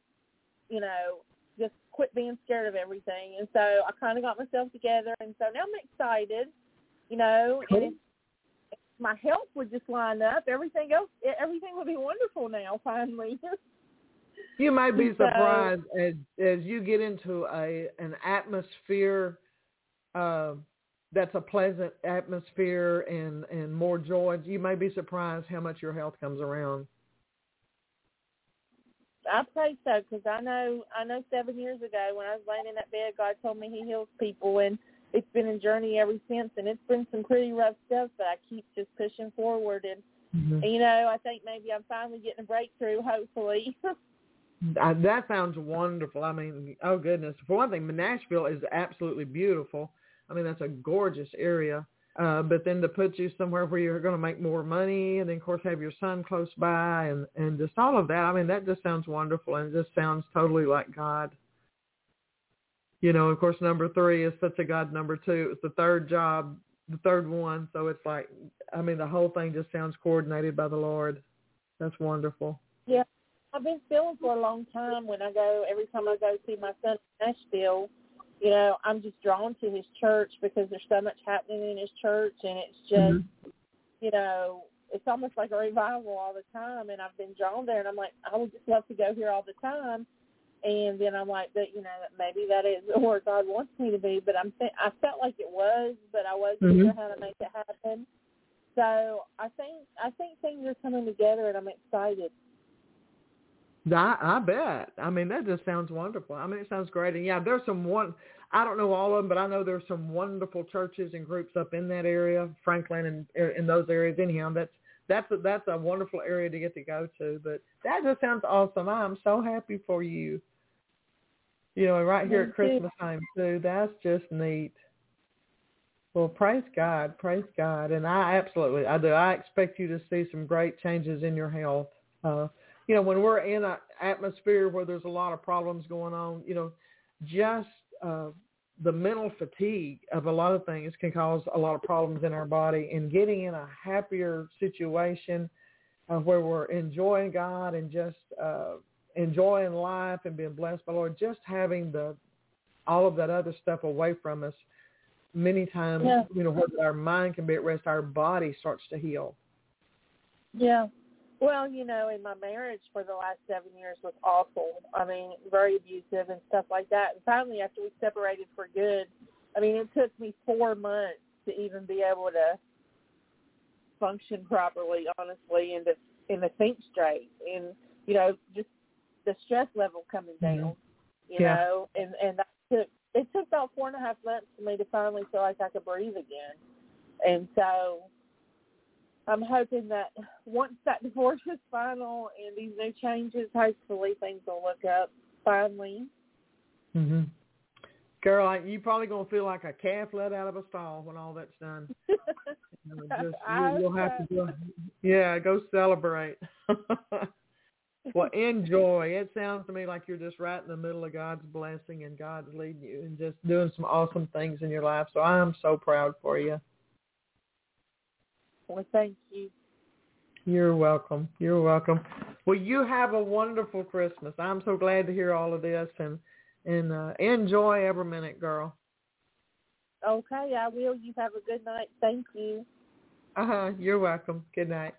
[SPEAKER 8] quit being scared of everything. And so I kind of got myself together. And so now I'm excited, and if my health would just line up, everything would be wonderful now, finally.
[SPEAKER 2] You might be surprised as you get into an atmosphere that's a pleasant atmosphere and more joy. You may be surprised how much your health comes around.
[SPEAKER 8] I pray so, because I know 7 years ago when I was laying in that bed, God told me he heals people, and it's been a journey ever since, and it's been some pretty rough stuff, but I keep just pushing forward. And, I think maybe I'm finally getting a breakthrough, hopefully.
[SPEAKER 2] That sounds wonderful. Oh, goodness. For one thing, Nashville is absolutely beautiful. That's a gorgeous area. But then to put you somewhere where you're going to make more money, and then, of course, have your son close by, and just all of that, that just sounds wonderful, and it just sounds totally like God. Of course, number 3 is such a God. Number 2, it's the third job, the third one. So it's like, the whole thing just sounds coordinated by the Lord. That's wonderful.
[SPEAKER 8] Yeah. I've been feeling for a long time every time I go see my son in Nashville, I'm just drawn to his church because there's so much happening in his church, and it's just, it's almost like a revival all the time, and I've been drawn there, and I'm like, I would just love to go here all the time. And then I'm like, that maybe that is where God wants me to be, but I felt like it was, but I wasn't sure how to make it happen. So I think things are coming together, and I'm excited.
[SPEAKER 2] I bet. That just sounds wonderful. It sounds great. And yeah, there's I don't know all of them, but I know there's some wonderful churches and groups up in that area, Franklin, and in those areas. Anyhow, that's a wonderful area to get to go to. But that just sounds awesome. I'm so happy for you. Right here at Christmas time too. That's just neat. Well, praise God, and I do. I expect you to see some great changes in your health. When we're in an atmosphere where there's a lot of problems going on, just the mental fatigue of a lot of things can cause a lot of problems in our body. And getting in a happier situation where we're enjoying God and just enjoying life and being blessed by the Lord, just having all of that other stuff away from us. Many times, where our mind can be at rest, our body starts to heal.
[SPEAKER 8] Yeah. Well, in my marriage for the last 7 years was awful. I mean, very abusive and stuff like that. And finally, after we separated for good, it took me 4 months to even be able to function properly, honestly, and to think straight. And, just the stress level coming down, you know, and it took about 4.5 months for me to finally feel like I could breathe again. And so I'm hoping that once that divorce is final and these new changes, hopefully things will look up finally.
[SPEAKER 2] Mm-hmm. Girl, you probably going to feel like a calf let out of a stall when all that's done. You'll have to go celebrate. Well, enjoy. It sounds to me like you're just right in the middle of God's blessing and God's leading you and just doing some awesome things in your life. So I'm so proud for you.
[SPEAKER 8] Well, thank you.
[SPEAKER 2] You're welcome. You're welcome. Well, you have a wonderful Christmas. I'm so glad to hear all of this and enjoy every minute, girl.
[SPEAKER 8] Okay, I will. You have a good night. Thank you.
[SPEAKER 2] You're welcome. Good night.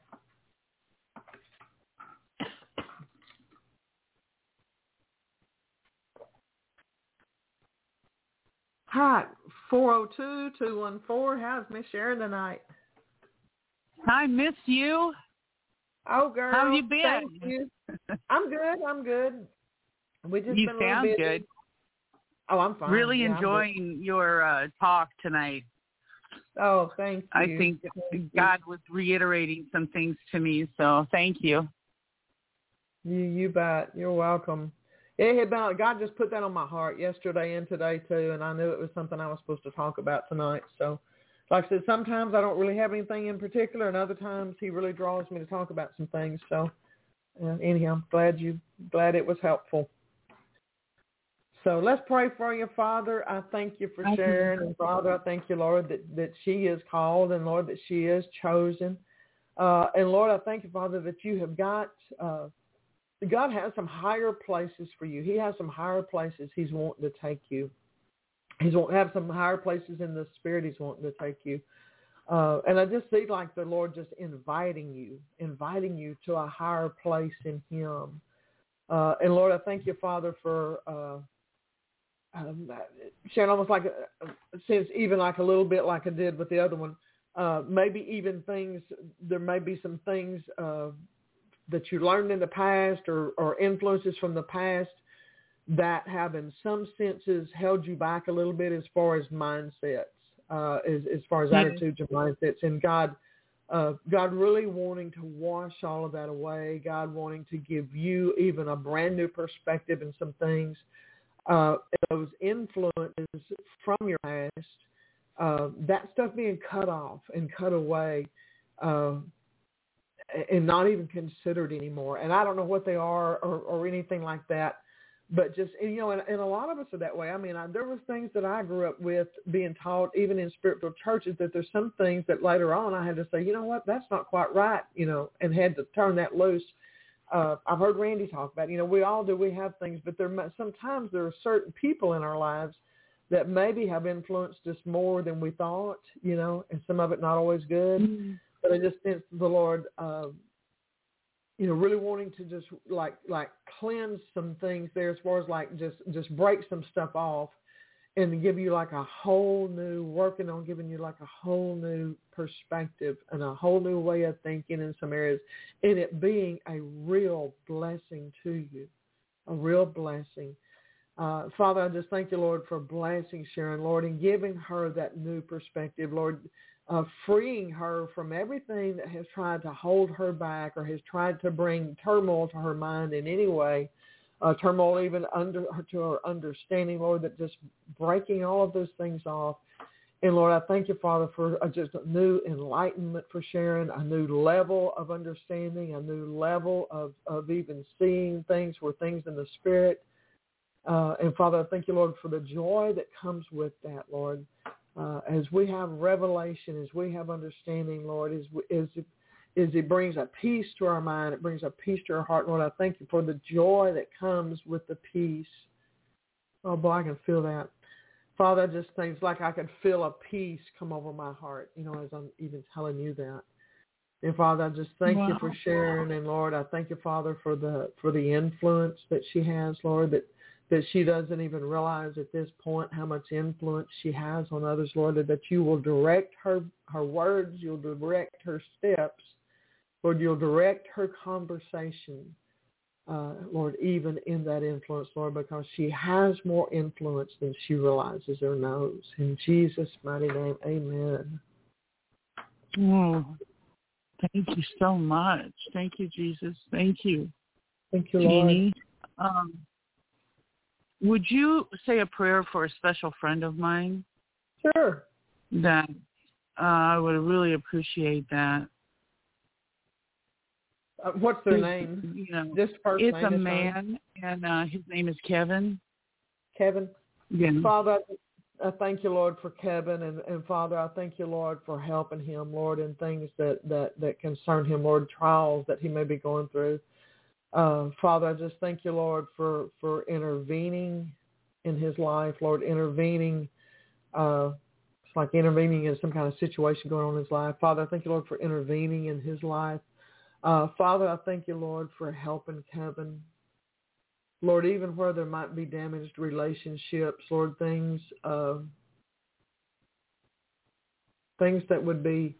[SPEAKER 2] Hi, 402-214. How's Miss Sharon tonight?
[SPEAKER 9] I miss you.
[SPEAKER 2] Oh, girl.
[SPEAKER 9] How have you been?
[SPEAKER 2] Thank you. I'm good. We just
[SPEAKER 9] you
[SPEAKER 2] been
[SPEAKER 9] sound
[SPEAKER 2] a little
[SPEAKER 9] good.
[SPEAKER 2] Oh, I'm fine.
[SPEAKER 9] Really enjoying your talk tonight.
[SPEAKER 2] Oh, thank you.
[SPEAKER 9] I think God was reiterating some things to me, so thank you.
[SPEAKER 2] You bet. You're welcome. God just put that on my heart yesterday and today too, and I knew it was something I was supposed to talk about tonight. So, like I said, sometimes I don't really have anything in particular, and other times He really draws me to talk about some things. So, anyhow, I'm glad it was helpful. So let's pray for you, Father. I thank you for Sharon, and Father, I thank you, Lord, that she is called, and Lord, that she is chosen. And Lord, I thank you, Father, that you have got. God has some higher places for you. He has some higher places He's wanting to take you. He's wanting to have some higher places in the Spirit He's wanting to take you. And I just see like the Lord just inviting you to a higher place in Him. And Lord, I thank you, Father, for Sharon, almost like since even like a little bit like I did with the other one, maybe even things, there may be some things that you learned in the past or influences from the past that have in some senses held you back a little bit as far as mindsets, as far as attitudes and mindsets. And God really wanting to wash all of that away, God wanting to give you even a brand new perspective in some things. Those influences from your past, that stuff being cut off and cut away, and not even considered anymore. And I don't know what they are or anything like that, but just, and a lot of us are that way. I mean, there was things that I grew up with being taught, even in spiritual churches, that there's some things that later on I had to say, you know what, that's not quite right, and had to turn that loose. I've heard Randy talk about, we all do, we have things, but sometimes there are certain people in our lives that maybe have influenced us more than we thought, and some of it not always good. Mm-hmm. But I just sense the Lord, really wanting to just like cleanse some things there, as far as like just break some stuff off, and give you like a whole new, working on giving you like a whole new perspective and a whole new way of thinking in some areas, and it being a real blessing to you, a real blessing. Father, I just thank you, Lord, for blessing Sharon, Lord, and giving her that new perspective, Lord. Freeing her from everything that has tried to hold her back or has tried to bring turmoil to her mind in any way, turmoil even to her understanding, Lord, that just breaking all of those things off And Lord, I thank you, Father, for just a new enlightenment for Sharon, a new level of understanding, a new level of even seeing things in the Spirit. And Father, I thank you, Lord, for the joy that comes with that, Lord. As we have revelation, as we have understanding, Lord, as it brings a peace to our mind, it brings a peace to our heart. Lord, I thank you for the joy that comes with the peace. Oh, boy, I can feel that. Father, I just think it's like I could feel a peace come over my heart, as I'm even telling you that. And Father, I just thank you for Sharon, and Lord, I thank you, Father, for the influence that she has, Lord, that she doesn't even realize at this point how much influence she has on others, Lord, that you will direct her words, you'll direct her steps, Lord, you'll direct her conversation. Lord, even in that influence, Lord, because she has more influence than she realizes or knows. In Jesus' mighty name, amen.
[SPEAKER 9] Oh, thank you so much. Thank you, Jesus. Thank you.
[SPEAKER 2] Thank you,
[SPEAKER 9] Jeannie.
[SPEAKER 2] Lord.
[SPEAKER 9] Would you say a prayer for a special friend of mine?
[SPEAKER 2] Sure.
[SPEAKER 9] That I would really appreciate that.
[SPEAKER 2] What's their name? This person.
[SPEAKER 9] It's a man, and his name is Kevin.
[SPEAKER 2] Kevin?
[SPEAKER 9] Yeah.
[SPEAKER 2] Father, I thank you, Lord, for Kevin, and Father, I thank you, Lord, for helping him, Lord, in things that concern him, Lord, trials that he may be going through. Father, I just thank you, Lord, for intervening in his life, Lord, intervening. It's like intervening in some kind of situation going on in his life. Father, I thank you, Lord, for intervening in his life. Father, I thank you, Lord, for helping Kevin. Lord, even where there might be damaged relationships, Lord, things that would be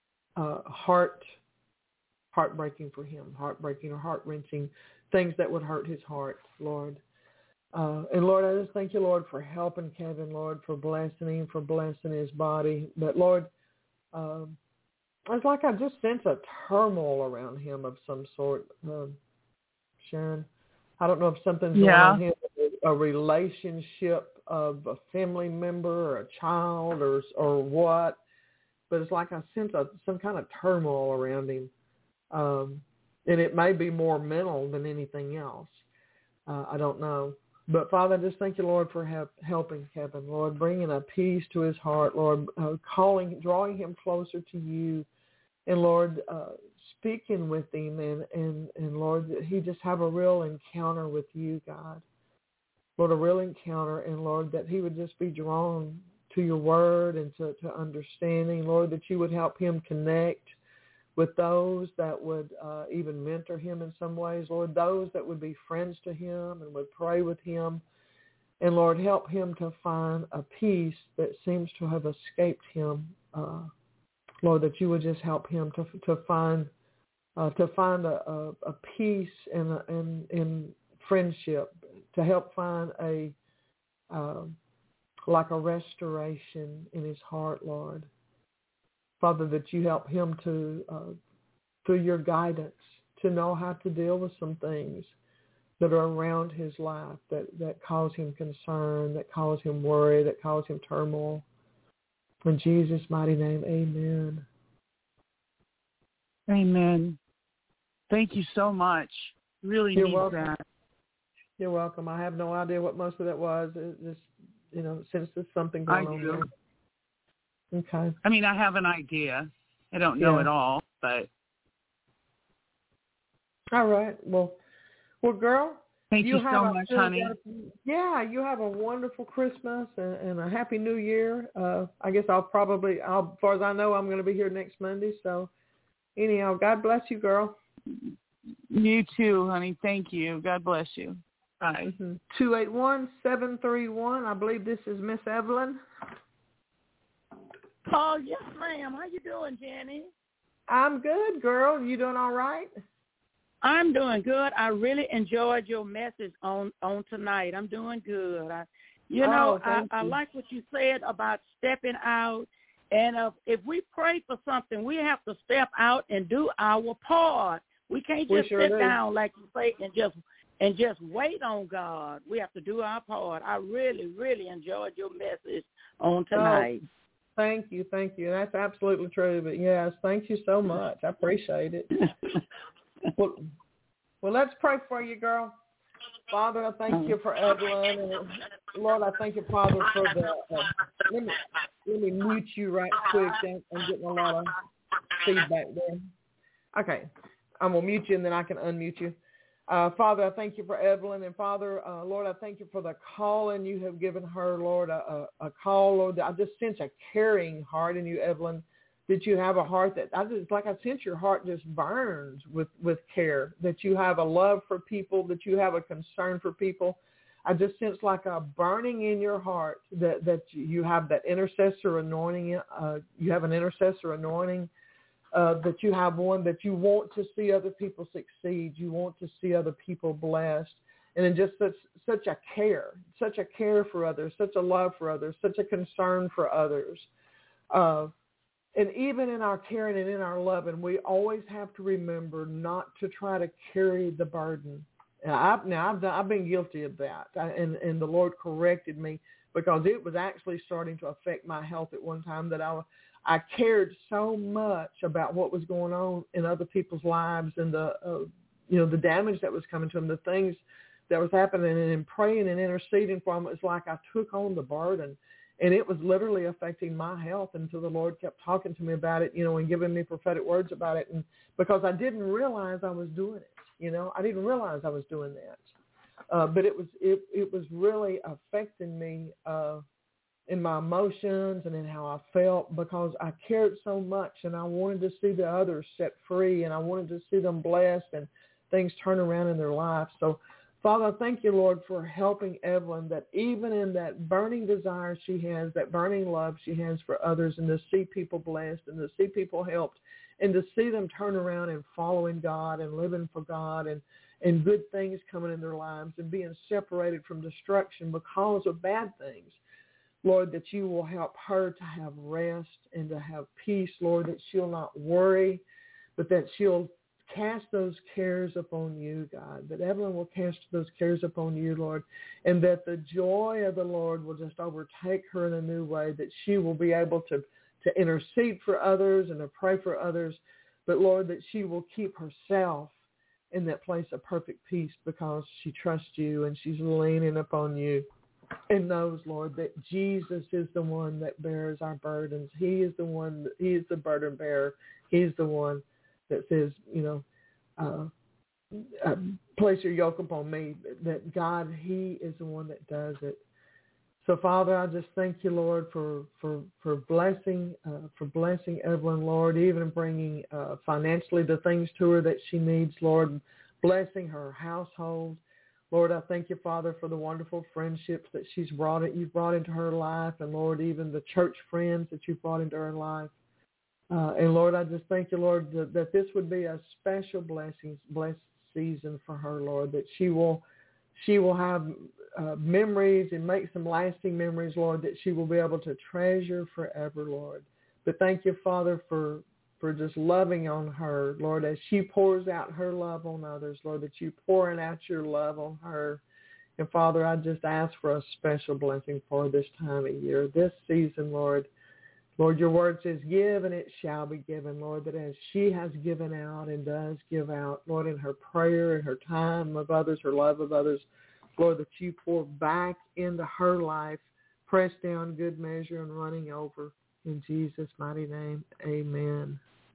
[SPEAKER 2] heartbreaking for him, heartbreaking or heart-wrenching, things that would hurt his heart, Lord. And Lord, I just thank you, Lord, for helping Kevin, Lord, for blessing him, for blessing his body. But Lord, it's like I just sense a turmoil around him of some sort, Sharon. I don't know if something's going on here, a relationship of a family member or a child or what, but it's like I sense some kind of turmoil around him. And it may be more mental than anything else. I don't know. But Father, I just thank you, Lord, for helping Kevin, Lord, bringing a peace to his heart, Lord, drawing him closer to you, and Lord, speaking with him, and Lord, that he just have a real encounter with you, God. Lord, a real encounter, and Lord, that he would just be drawn to your word and to understanding, Lord, that you would help him connect with those that would even mentor him in some ways, Lord, those that would be friends to him and would pray with him. And Lord, help him to find a peace that seems to have escaped him. Lord, that you would just help him to find a peace in friendship, to help find like a restoration in his heart, Lord. Father, that you help him to, through your guidance, to know how to deal with some things that are around his life that cause him concern, that cause him worry, that cause him turmoil. In Jesus' mighty name, amen.
[SPEAKER 9] Amen. Thank you so much. Really
[SPEAKER 2] You're
[SPEAKER 9] need
[SPEAKER 2] welcome.
[SPEAKER 9] that.
[SPEAKER 2] You're welcome. I have no idea what most of that was. It just, since there's something going on there. Okay.
[SPEAKER 9] I mean, I have an idea. I don't know it all, but.
[SPEAKER 2] All right. Well, girl.
[SPEAKER 9] Thank you so much, honey.
[SPEAKER 2] You have a wonderful Christmas and a happy New Year. I guess I'll as far as I know, I'm going to be here next Monday. So anyhow, God bless you, girl.
[SPEAKER 9] You too, honey. Thank you. God bless you. Bye.
[SPEAKER 2] 281-731. I believe this is Miss Evelyn.
[SPEAKER 10] Oh, yes, ma'am. How you doing, Jenny?
[SPEAKER 2] I'm good, girl. You doing all right?
[SPEAKER 10] I'm doing good. I really enjoyed your message on tonight. I'm doing good. I like what you said about stepping out. And if we pray for something, we have to step out and do our part. We can't just sit down, like you say, and just wait on God. We have to do our part. I really, really enjoyed your message on tonight.
[SPEAKER 2] Thank you. That's absolutely true. But yes, thank you so much. I appreciate it. Well, let's pray for you, girl. Father, I thank you for Evelyn, and Lord, I thank you, Father, for the. Let me mute you right quick. I'm getting a lot of feedback there. Okay, I'm gonna mute you, and then I can unmute you. Father, I thank you for Evelyn, and Father, Lord, I thank you for the calling you have given her, Lord, a call, Lord. I just sense a caring heart in you, Evelyn, that you have a heart that I sense your heart just burns with care, that you have a love for people, that you have a concern for people. I just sense like a burning in your heart that you have that intercessor anointing. You have an intercessor anointing. That you have one that you want to see other people succeed. You want to see other people blessed. And then just such a care for others, such a love for others, such a concern for others. And even in our caring and in our loving, we always have to remember not to try to carry the burden. I've been guilty of that. And the Lord corrected me because it was actually starting to affect my health at one time that I cared so much about what was going on in other people's lives and the damage that was coming to them, the things that was happening, and in praying and interceding for them, it's like I took on the burden, and it was literally affecting my health until the Lord kept talking to me about it, and giving me prophetic words about it, and because I didn't realize I was doing it, I didn't realize I was doing that, but it was really affecting me in my emotions and in how I felt because I cared so much and I wanted to see the others set free and I wanted to see them blessed and things turn around in their lives. So, Father, I thank you, Lord, for helping Evelyn that even in that burning desire she has, that burning love she has for others and to see people blessed and to see people helped and to see them turn around and following God and living for God and good things coming in their lives and being separated from destruction because of bad things. Lord, that you will help her to have rest and to have peace, Lord, that she'll not worry, but that she'll cast those cares upon you, God, that Evelyn will cast those cares upon you, Lord, and that the joy of the Lord will just overtake her in a new way, that she will be able to intercede for others and to pray for others, but, Lord, that she will keep herself in that place of perfect peace because she trusts you and she's leaning upon you. And knows, Lord, that Jesus is the one that bears our burdens. He is the burden bearer. He's the one that says, place your yoke upon me. That God, he is the one that does it. So, Father, I just thank you, Lord, for blessing Evelyn, Lord, even bringing financially the things to her that she needs, Lord, blessing her household. Lord, I thank you, Father, for the wonderful friendships that you've brought into her life, and Lord, even the church friends that you've brought into her life. And Lord, I just thank you, Lord, that this would be a special blessed season for her, Lord, that she will have memories and make some lasting memories, Lord, that she will be able to treasure forever, Lord. But thank you, Father, for just loving on her, Lord, as she pours out her love on others, Lord, that you pouring out your love on her. And Father, I just ask for a special blessing for this time of year, this season, Lord. Lord, your word says, give and it shall be given, Lord, that as she has given out and does give out, Lord, in her prayer and her time of others, her love of others, Lord, that you pour back into her life, pressed down, good measure, and running over. In Jesus' mighty name, amen.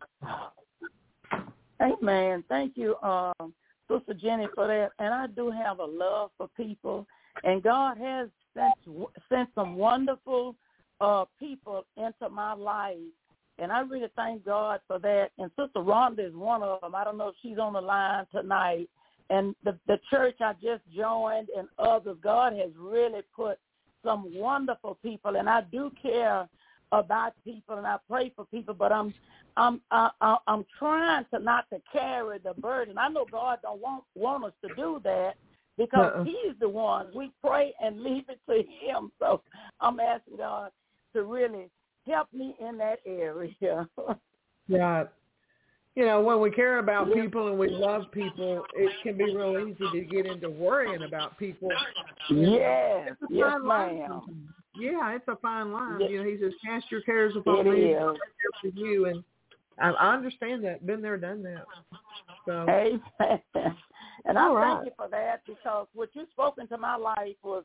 [SPEAKER 10] Amen. Thank you, Sister Jenny, for that. And I do have a love for people, and God has sent some wonderful people into my life, and I really thank God for that. And Sister Rhonda is one of them. I don't know if she's on the line tonight. And the church I just joined and others, God has really put some wonderful people, and I do care about people, and I pray for people, but I'm trying to not to carry the burden. I know God don't want us to do that because He's the one. We pray and leave it to Him. So I'm asking God to really help me in that area.
[SPEAKER 2] Yeah. When we care about people and we love people, it can be real easy to get into worrying about people.
[SPEAKER 10] Yes, yes, ma'am.
[SPEAKER 2] it's a fine line. You know, he says, "Cast your cares upon me, and I care for you." And I understand that. Been there, done that. So,
[SPEAKER 10] amen. And I thank you for that, because what you spoke into my life was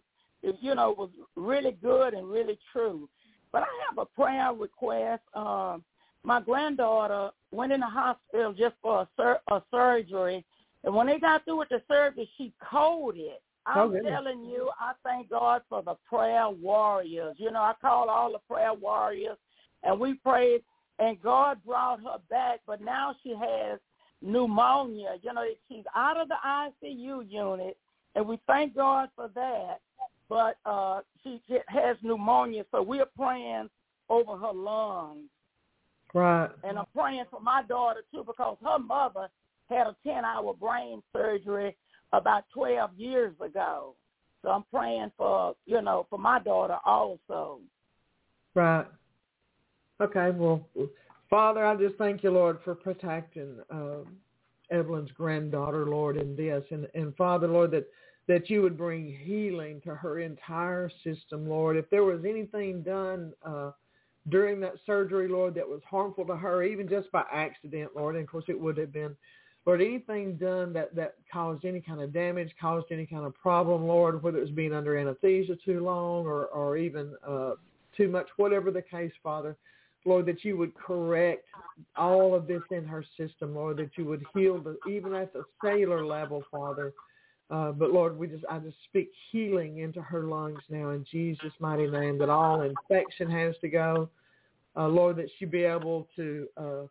[SPEAKER 10] really good and really true. But I have a prayer request. My granddaughter went in the hospital just for a surgery, and when they got through with the surgery, she coded. I'm telling you, I thank God for the prayer warriors. You know, I call all the prayer warriors, and we prayed, and God brought her back, but now she has pneumonia. You know, she's out of the ICU unit, and we thank God for that. But she has pneumonia, so we're praying over her lungs.
[SPEAKER 2] Right.
[SPEAKER 10] And I'm praying for my daughter, too, because her mother had a 10-hour brain surgery about 12 years ago. So I'm praying for my daughter also.
[SPEAKER 2] Right. Okay, well, Father, I just thank you, Lord, for protecting Evelyn's granddaughter, Lord, in this. And Father, Lord, that you would bring healing to her entire system, Lord. If there was anything done during that surgery, Lord, that was harmful to her, even just by accident, Lord, and of course it would have been, Lord, anything done that caused any kind of damage, caused any kind of problem, Lord, whether it was being under anesthesia too long or even too much, whatever the case, Father, Lord, that you would correct all of this in her system, Lord, that you would heal even at the cellular level, Father. But Lord, I just speak healing into her lungs now in Jesus' mighty name, that all infection has to go. Lord, that she be able to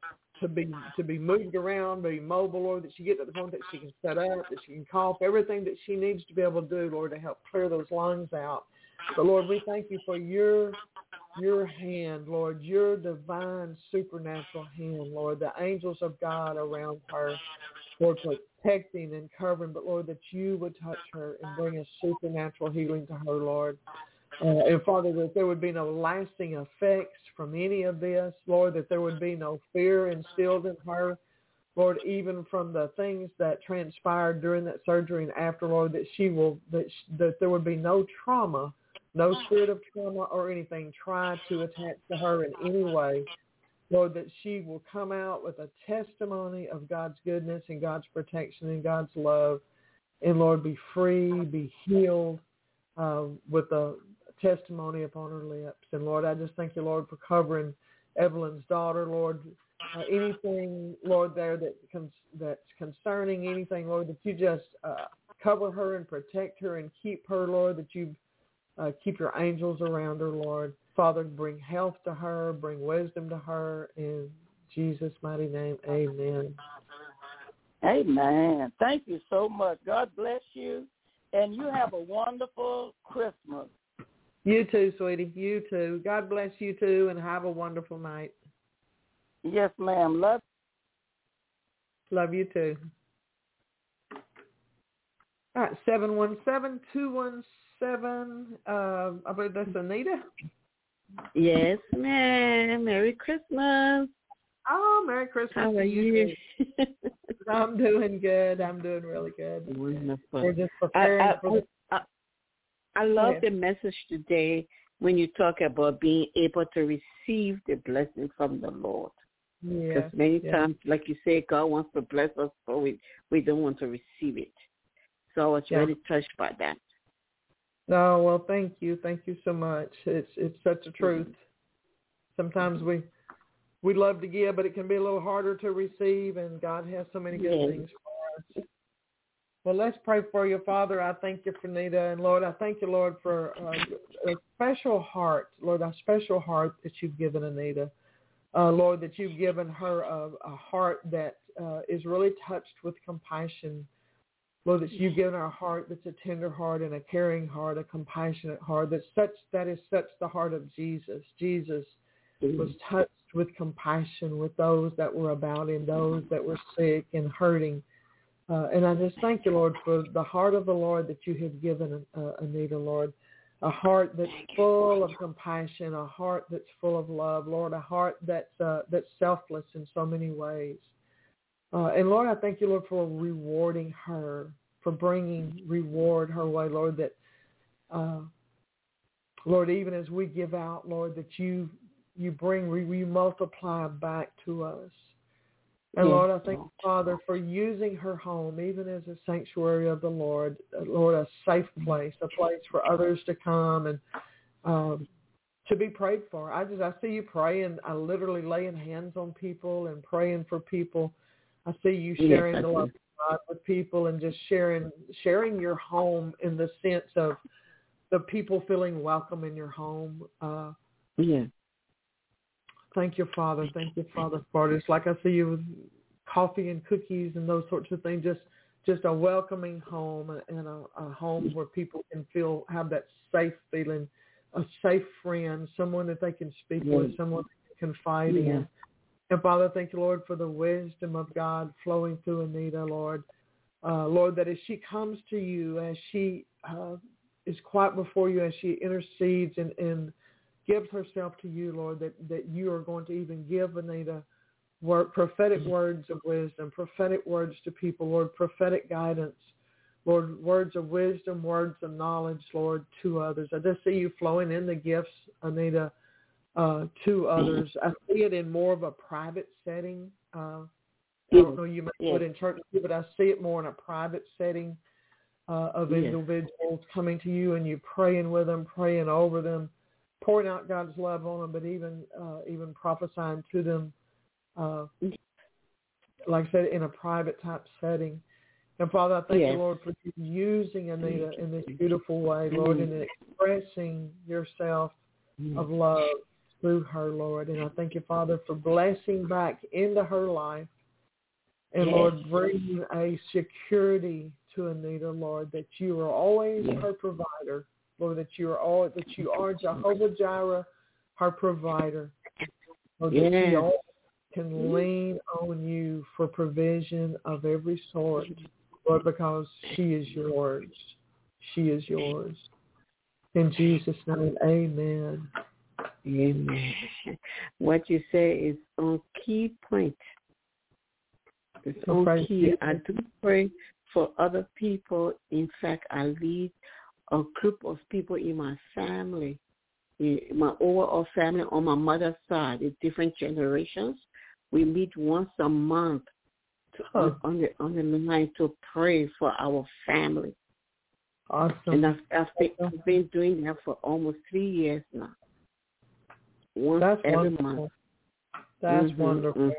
[SPEAKER 2] be moved around, be mobile, Lord, that she get to the point that she can set up, that she can cough, everything that she needs to be able to do, Lord, to help clear those lungs out. But Lord, we thank you for your hand, Lord, your divine supernatural hand, Lord, the angels of God around her, Lord, protecting and covering, but Lord, that you would touch her and bring a supernatural healing to her, Lord. And Father, that there would be no lasting effects from any of this, Lord, that there would be no fear instilled in her, Lord, even from the things that transpired during that surgery and after, Lord, that there would be no trauma, no spirit of trauma or anything try to attach to her in any way. Lord, that she will come out with a testimony of God's goodness and God's protection and God's love. And Lord, be free, be healed with a testimony upon her lips. And Lord, I just thank you, Lord, for covering Evelyn's daughter, Lord. Anything, Lord, there that's concerning, anything, Lord, that you just cover her and protect her and keep her, Lord, that you keep your angels around her, Lord. Father, bring health to her, bring wisdom to her. In Jesus' mighty name, amen.
[SPEAKER 10] Amen. Thank you so much. God bless you, and you have a wonderful Christmas.
[SPEAKER 2] You too, sweetie. You too. God bless you too, and have a wonderful night.
[SPEAKER 10] Yes, ma'am.
[SPEAKER 2] Love you too. All right, 717-217. I believe that's Anita.
[SPEAKER 11] Yes, ma'am. Merry Christmas.
[SPEAKER 2] Oh, Merry Christmas.
[SPEAKER 11] How are you?
[SPEAKER 2] I'm doing good. I'm doing really good.
[SPEAKER 11] Wonderful.
[SPEAKER 2] We're just preparing for
[SPEAKER 11] I love the message today when you talk about being able to receive the blessing from the Lord. Because many times, like you say, God wants to bless us, but we don't want to receive it. So I was really touched by that.
[SPEAKER 2] Oh, well, thank you. Thank you so much. It's such a truth. Sometimes we love to give, but it can be a little harder to receive, and God has so many good things for us. Well, let's pray for you, Father. I thank you for Nita, and Lord, I thank you, Lord, for a special heart, Lord, a special heart that you've given Anita. Lord, that you've given her a heart that is really touched with compassion. Lord, that you've given her a heart that's a tender heart and a caring heart, a compassionate heart. That is such the heart of Jesus. Jesus was touched with compassion with those that were about him, those that were sick and hurting. And I just thank you, Lord, for the heart of the Lord that you have given Anita, Lord. A heart that's full of compassion, a heart that's full of love, Lord, a heart that's selfless in so many ways. And Lord, I thank you, Lord, for rewarding her, for bringing reward her way, Lord, that Lord, even as we give out, Lord, that you multiply back to us. And Lord, I thank you, Father, for using her home, even as a sanctuary of the Lord, Lord, a safe place, a place for others to come and to be prayed for. I see you praying, literally laying hands on people and praying for people. I see you sharing the love of God with people and just sharing your home in the sense of the people feeling welcome in your home. Thank you, Father. Thank you, Father, for this. Like I see you with coffee and cookies and those sorts of things, just a welcoming home and a home where people can have that safe feeling, a safe friend, someone that they can speak with, someone they can confide in. And Father, thank you, Lord, for the wisdom of God flowing through Anita, Lord. Lord, that as she comes to you, as she is quiet before you, as she intercedes and gives herself to you, Lord, that you are going to even give Anita prophetic words of wisdom, prophetic words to people, Lord, prophetic guidance, Lord, words of wisdom, words of knowledge, Lord, to others. I just see you flowing in the gifts, Anita, to others. I see it in more of a private setting. I don't know, you might do it in church too, but I see it more in a private setting of individuals coming to you and you praying with them, praying over them, pouring out God's love on them, but even prophesying to them, like I said, in a private type setting. And Father, I thank you, Lord, for using Anita in this beautiful way, Lord, and expressing yourself of love through her, Lord. And I thank you, Father, for blessing back into her life. And Lord, bringing a security to Anita, Lord, that you are always her provider. Lord, that you are Jehovah Jireh, her provider. Lord, that she always can lean on you for provision of every sort, Lord, because she is yours. She is yours. In Jesus' name, amen.
[SPEAKER 11] Amen. What you say is on key point. It's on key. I do pray for other people. In fact, I lead a group of people in my family, my overall family on my mother's side, in different generations. We meet once a month on the line to pray for our family.
[SPEAKER 2] Awesome.
[SPEAKER 11] And I've been doing that for almost 3 years now. Once every month.
[SPEAKER 2] That's wonderful.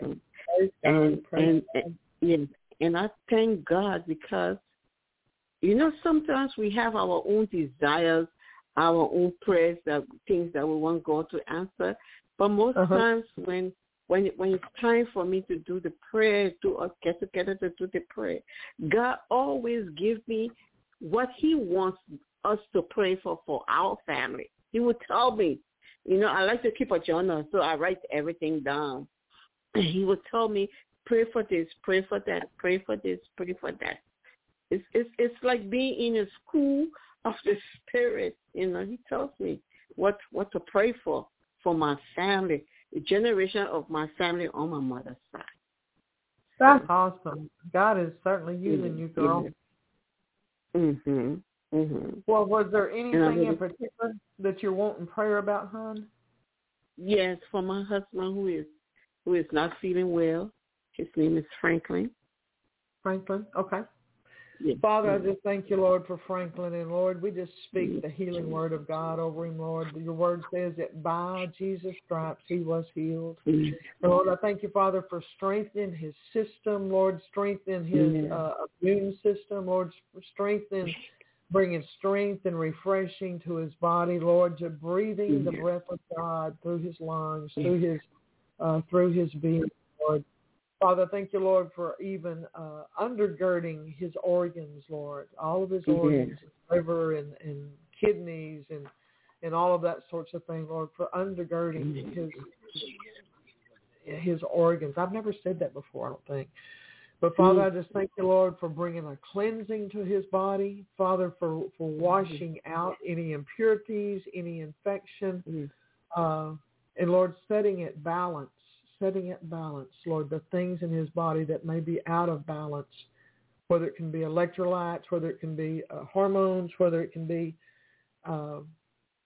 [SPEAKER 11] And I thank God because, sometimes we have our own desires, our own prayers, things that we want God to answer. But most times when it's time for me to do the prayer, to us get together to do the prayer, God always gives me what he wants us to pray for our family. He would tell me, I like to keep a journal, so I write everything down. He would tell me, pray for this, pray for that, pray for this, pray for that. It's like being in a school of the Spirit. He tells me what to pray for my family, the generation of my family on my mother's side.
[SPEAKER 2] That's awesome. God is certainly using you, girl. Well, was there anything in particular that you're wanting prayer about, hon?
[SPEAKER 11] Yes, for my husband who is not feeling well. His name is Franklin.
[SPEAKER 2] Franklin, okay.
[SPEAKER 11] Yes.
[SPEAKER 2] Father, I just thank you, Lord, for Franklin. And, Lord, we just speak the healing word of God over him, Lord. Your word says that by Jesus' stripes he was healed. And, Lord, I thank you, Father, for strengthening his system, Lord, strengthening his immune system, Lord, strengthening, bringing strength and refreshing to his body, Lord, to breathing the breath of God through his lungs, through his being, Lord. Father, thank you, Lord, for even undergirding his organs, Lord, all of his organs, liver and kidneys and all of that sorts of thing, Lord, for undergirding his organs. I've never said that before, I don't think. But, Father, I just thank you, Lord, for bringing a cleansing to his body, Father, for washing out any impurities, any infection, and, Lord, setting it balance, Lord, the things in his body that may be out of balance, whether it can be electrolytes, whether it can be hormones, whether it can be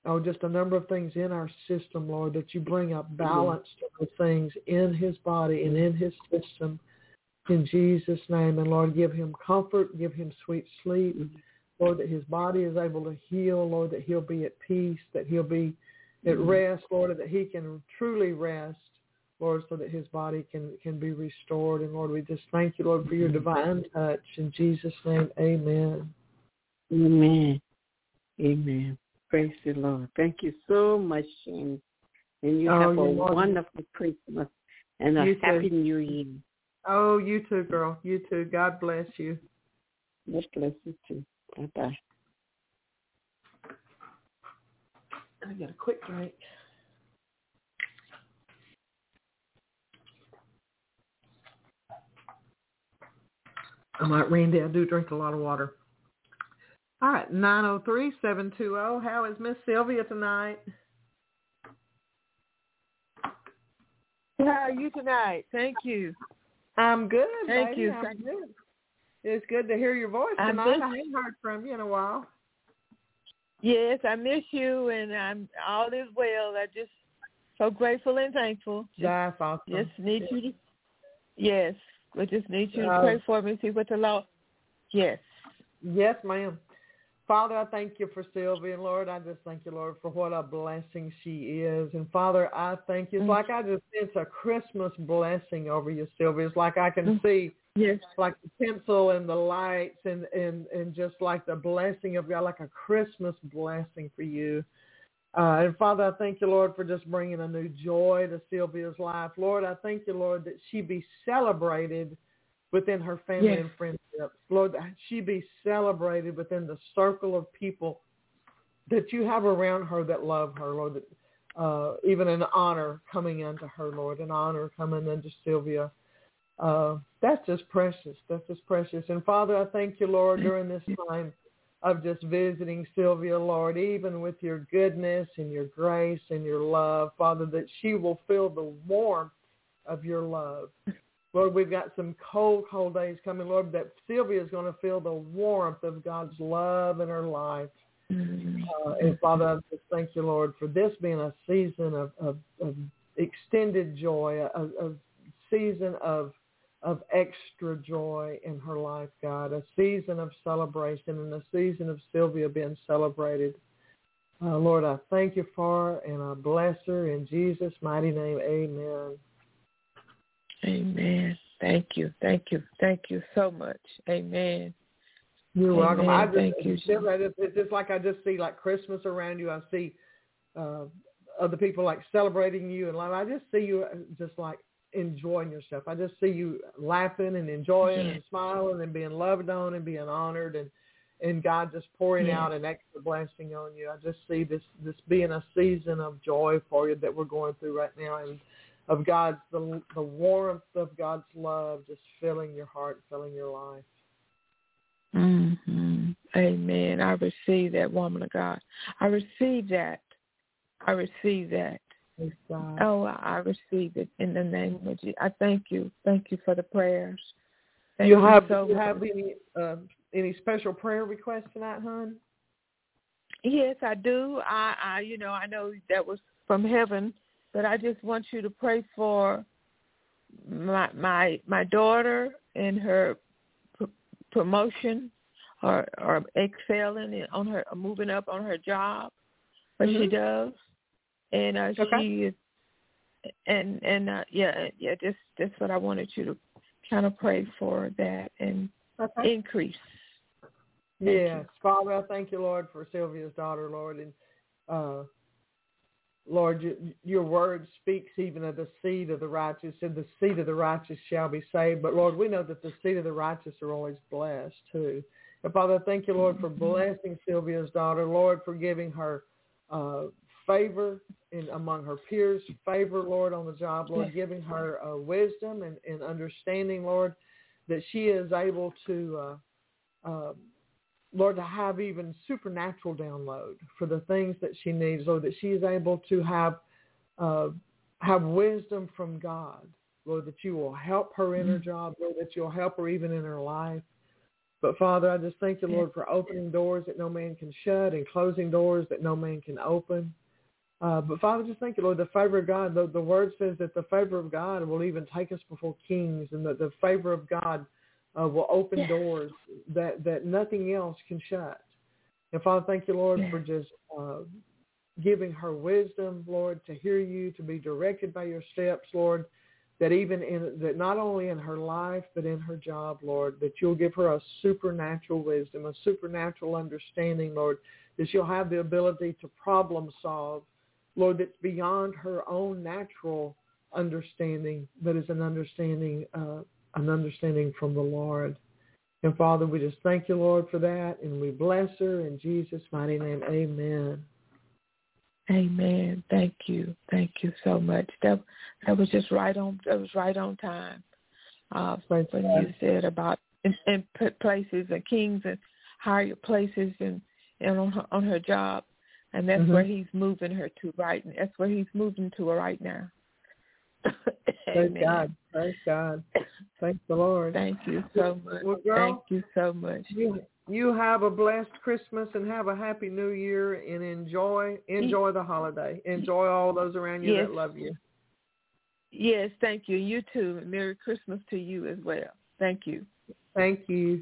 [SPEAKER 2] just a number of things in our system, Lord, that you bring up balance to those things in his body and in his system in Jesus' name. And, Lord, give him comfort, give him sweet sleep. Lord, that his body is able to heal, Lord, that he'll be at peace, that he'll be at rest, Lord, that he can truly rest, Lord, so that his body can be restored. And, Lord, we just thank you, Lord, for your divine touch. In Jesus' name, amen.
[SPEAKER 11] Amen. Amen. Praise the Lord. Thank you so much, Shane. And you have a wonderful Christmas and a happy New Year.
[SPEAKER 2] Oh, you too, girl. You too. God bless you.
[SPEAKER 11] God bless you too. Bye-bye.
[SPEAKER 2] I got a quick drink. I'm like Randy. I do drink a lot of water. All right, 903-720. How is Miss Sylvia tonight?
[SPEAKER 12] How are you tonight? Thank you.
[SPEAKER 2] I'm good.
[SPEAKER 12] Thank
[SPEAKER 2] baby.
[SPEAKER 12] you.
[SPEAKER 2] I'm good. It's good to hear your voice tonight. I haven't heard from you in a while.
[SPEAKER 12] Yes, I miss you, and I'm all is well. I'm just so grateful and thankful.
[SPEAKER 2] That's awesome.
[SPEAKER 12] Just need you to. Yes, we just need you to pray for me. See what the Lord. Yes.
[SPEAKER 2] Yes, ma'am. Father, I thank you for Sylvia, and Lord, I just thank you, Lord, for what a blessing she is. And Father, I thank you. It's like I just sense a Christmas blessing over you, Sylvia. It's like I can see, like the pencil and the lights and just like the blessing of God, like a Christmas blessing for you. And Father, I thank you, Lord, for just bringing a new joy to Sylvia's life. Lord, I thank you, Lord, that she be celebrated within her family and friendships. Lord, that she be celebrated within the circle of people that you have around her that love her, Lord, that even an honor coming unto her, Lord, an honor coming unto Sylvia. That's just precious. That's just precious. And Father, I thank you, Lord, during this time of just visiting Sylvia, Lord, even with your goodness and your grace and your love, Father, that she will feel the warmth of your love. Lord, we've got some cold, cold days coming, Lord, that Sylvia is going to feel the warmth of God's love in her life. And Father, I just thank you, Lord, for this being a season of extended joy, a season of extra joy in her life, God, a season of celebration and a season of Sylvia being celebrated. Lord, I thank you for her and I bless her in Jesus' mighty name. Amen.
[SPEAKER 12] Amen. Thank you. Thank you. Thank you so much. Amen.
[SPEAKER 2] You're welcome.
[SPEAKER 12] Thank you.
[SPEAKER 2] It's just like I just see like Christmas around you. I see other people like celebrating you, and I just see you just like enjoying yourself. I just see you laughing and enjoying and smiling and being loved on and being honored, and God just pouring out an extra blessing on you. I just see this being a season of joy for you that we're going through right now, and of God's, the warmth of God's love just filling your heart, filling your life.
[SPEAKER 12] Mm-hmm. Amen. I receive that, woman of God. I receive that. I receive that. Oh, I receive it in the name of Jesus. I thank you. Thank you for the prayers.
[SPEAKER 2] Do you have any special prayer requests tonight, hon?
[SPEAKER 12] Yes, I do. I know that was from heaven. But I just want you to pray for my daughter and her promotion or excelling on her, moving up on her job, what she does, and she is, just what I wanted you to kind of pray for that and increase.
[SPEAKER 2] Yes, Father, I thank you, Lord, for Sylvia's daughter, Lord, and Lord, your word speaks even of the seed of the righteous, and the seed of the righteous shall be saved. But, Lord, we know that the seed of the righteous are always blessed, too. And, Father, I thank you, Lord, for blessing Sylvia's daughter, Lord, for giving her favor among her peers, favor, Lord, on the job, Lord, giving her wisdom and understanding, Lord, that she is able to Lord, to have even supernatural download for the things that she needs, Lord, that she is able to have wisdom from God, Lord, that you will help her in her job, Lord, that you'll help her even in her life. But, Father, I just thank you, Lord, for opening doors that no man can shut and closing doors that no man can open. But, Father, just thank you, Lord, the favor of God. The word says that the favor of God will even take us before kings, and that the favor of God will open doors that nothing else can shut. And, Father, thank you, Lord, for just giving her wisdom, Lord, to hear you, to be directed by your steps, Lord, that even that not only in her life, but in her job, Lord, that you'll give her a supernatural wisdom, a supernatural understanding, Lord, that she'll have the ability to problem solve, Lord, that's beyond her own natural understanding, but is an understanding from the Lord. And, Father, we just thank you, Lord, for that, and we bless her in Jesus' mighty name. Amen.
[SPEAKER 12] Amen. Thank you. Thank you so much. That was just right on. That was right on time. When you said about in places and kings and higher places and on her job, and that's where he's moving her to right. That's where he's moving to her right now.
[SPEAKER 2] Praise God. Praise God. Thank the Lord.
[SPEAKER 12] Thank you so much.
[SPEAKER 2] Well, girl,
[SPEAKER 12] thank you so much.
[SPEAKER 2] You have a blessed Christmas and have a happy New Year, and enjoy the holiday. Enjoy all those around you that love you.
[SPEAKER 12] Yes, thank you. You too. Merry Christmas to you as well. Thank you.
[SPEAKER 2] Thank you.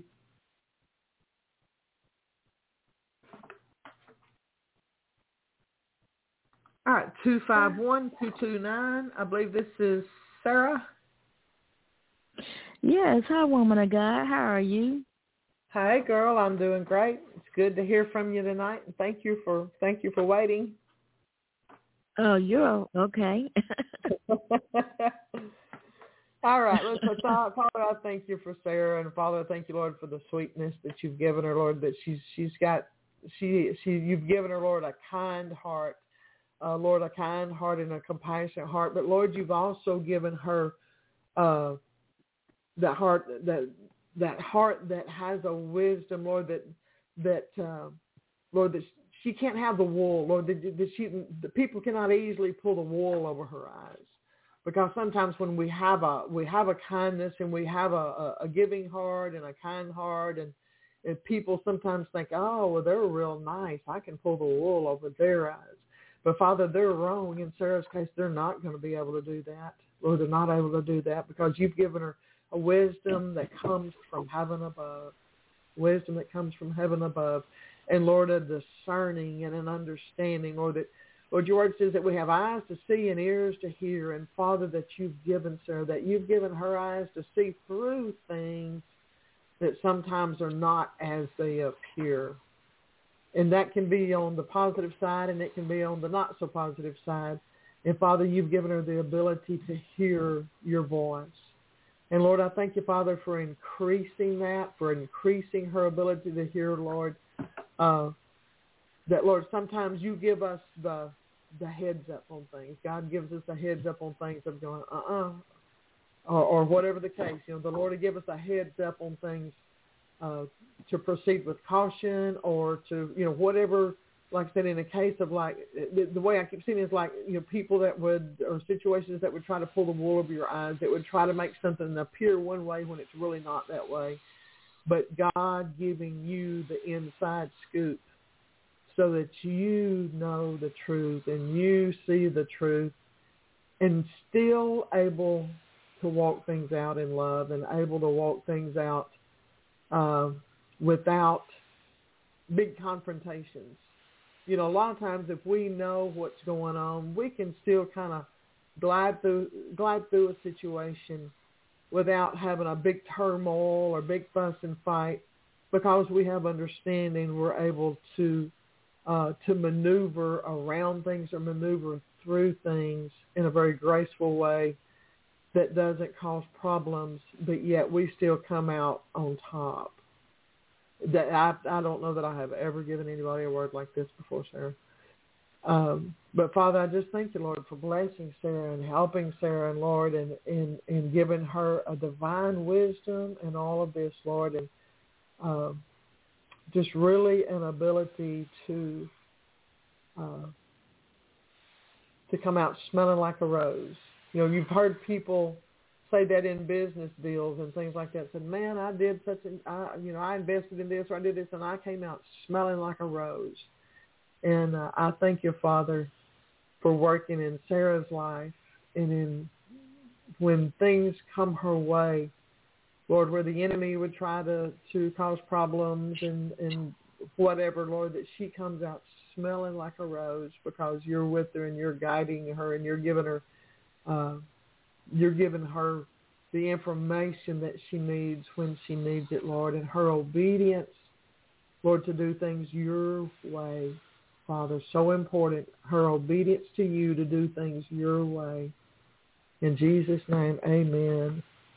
[SPEAKER 2] All right, 251-229. I believe this is Sarah.
[SPEAKER 13] Yes, hi, woman of God. How are you?
[SPEAKER 2] Hi, girl. I'm doing great. It's good to hear from you tonight, and thank you for waiting.
[SPEAKER 13] Oh, you're okay.
[SPEAKER 2] All right, Father, I thank you for Sarah, and Father, I thank you, Lord, for the sweetness that you've given her, Lord. That you've given her, Lord, a kind heart, Lord, a kind heart and a compassionate heart. But Lord, you've also given her that heart that has a wisdom, Lord, that she can't have the wool, Lord, the people cannot easily pull the wool over her eyes. Because sometimes when we have a kindness and we have a giving heart and a kind heart, and people sometimes think, oh, well, they're real nice, I can pull the wool over their eyes. But Father, they're wrong. In Sarah's case, they're not going to be able to do that. Lord, they're not able to do that because you've given her a wisdom that comes from heaven above. Wisdom that comes from heaven above. And Lord, a discerning and an understanding, Lord, that Lord, your word says that we have eyes to see and ears to hear. And Father, that you've given Sarah, that you've given her eyes to see through things that sometimes are not as they appear. And that can be on the positive side, and it can be on the not so positive side. And Father, you've given her the ability to hear your voice. And Lord, I thank you, Father, for increasing that, for increasing her ability to hear, Lord. That, Lord, sometimes you give us the heads up on things. God gives us a heads up on things of going, or whatever the case. You know, the Lord will give us a heads up on things to proceed with caution, or to, you know, whatever. Like I said, in a case of like, the way I keep seeing it is like, you know, people that would, or situations that would try to pull the wool over your eyes, that would try to make something appear one way when it's really not that way. But God giving you the inside scoop so that you know the truth and you see the truth, and still able to walk things out in love and able to walk things out without big confrontations. You know, a lot of times if we know what's going on, we can still kind of glide through a situation without having a big turmoil or big fuss and fight, because we have understanding. We're able to maneuver around things or maneuver through things in a very graceful way that doesn't cause problems, but yet we still come out on top. That I don't know that I have ever given anybody a word like this before, Sarah. But Father, I just thank you, Lord, for blessing Sarah and helping Sarah, and Lord, and giving her a divine wisdom in all of this, Lord, and just really an ability to come out smelling like a rose. You know, you've heard people say that in business deals and things like that. Said, man, I did I invested in this or I did this, and I came out smelling like a rose. And I thank you, Father, for working in Sarah's life and when things come her way, Lord, where the enemy would try to cause problems and whatever, Lord, that she comes out smelling like a rose because you're with her and you're guiding her and you're giving her the information that she needs when she needs it, Lord, and her obedience, Lord, to do things your way, Father, so important, her obedience to you to do things your way. In Jesus' name, amen.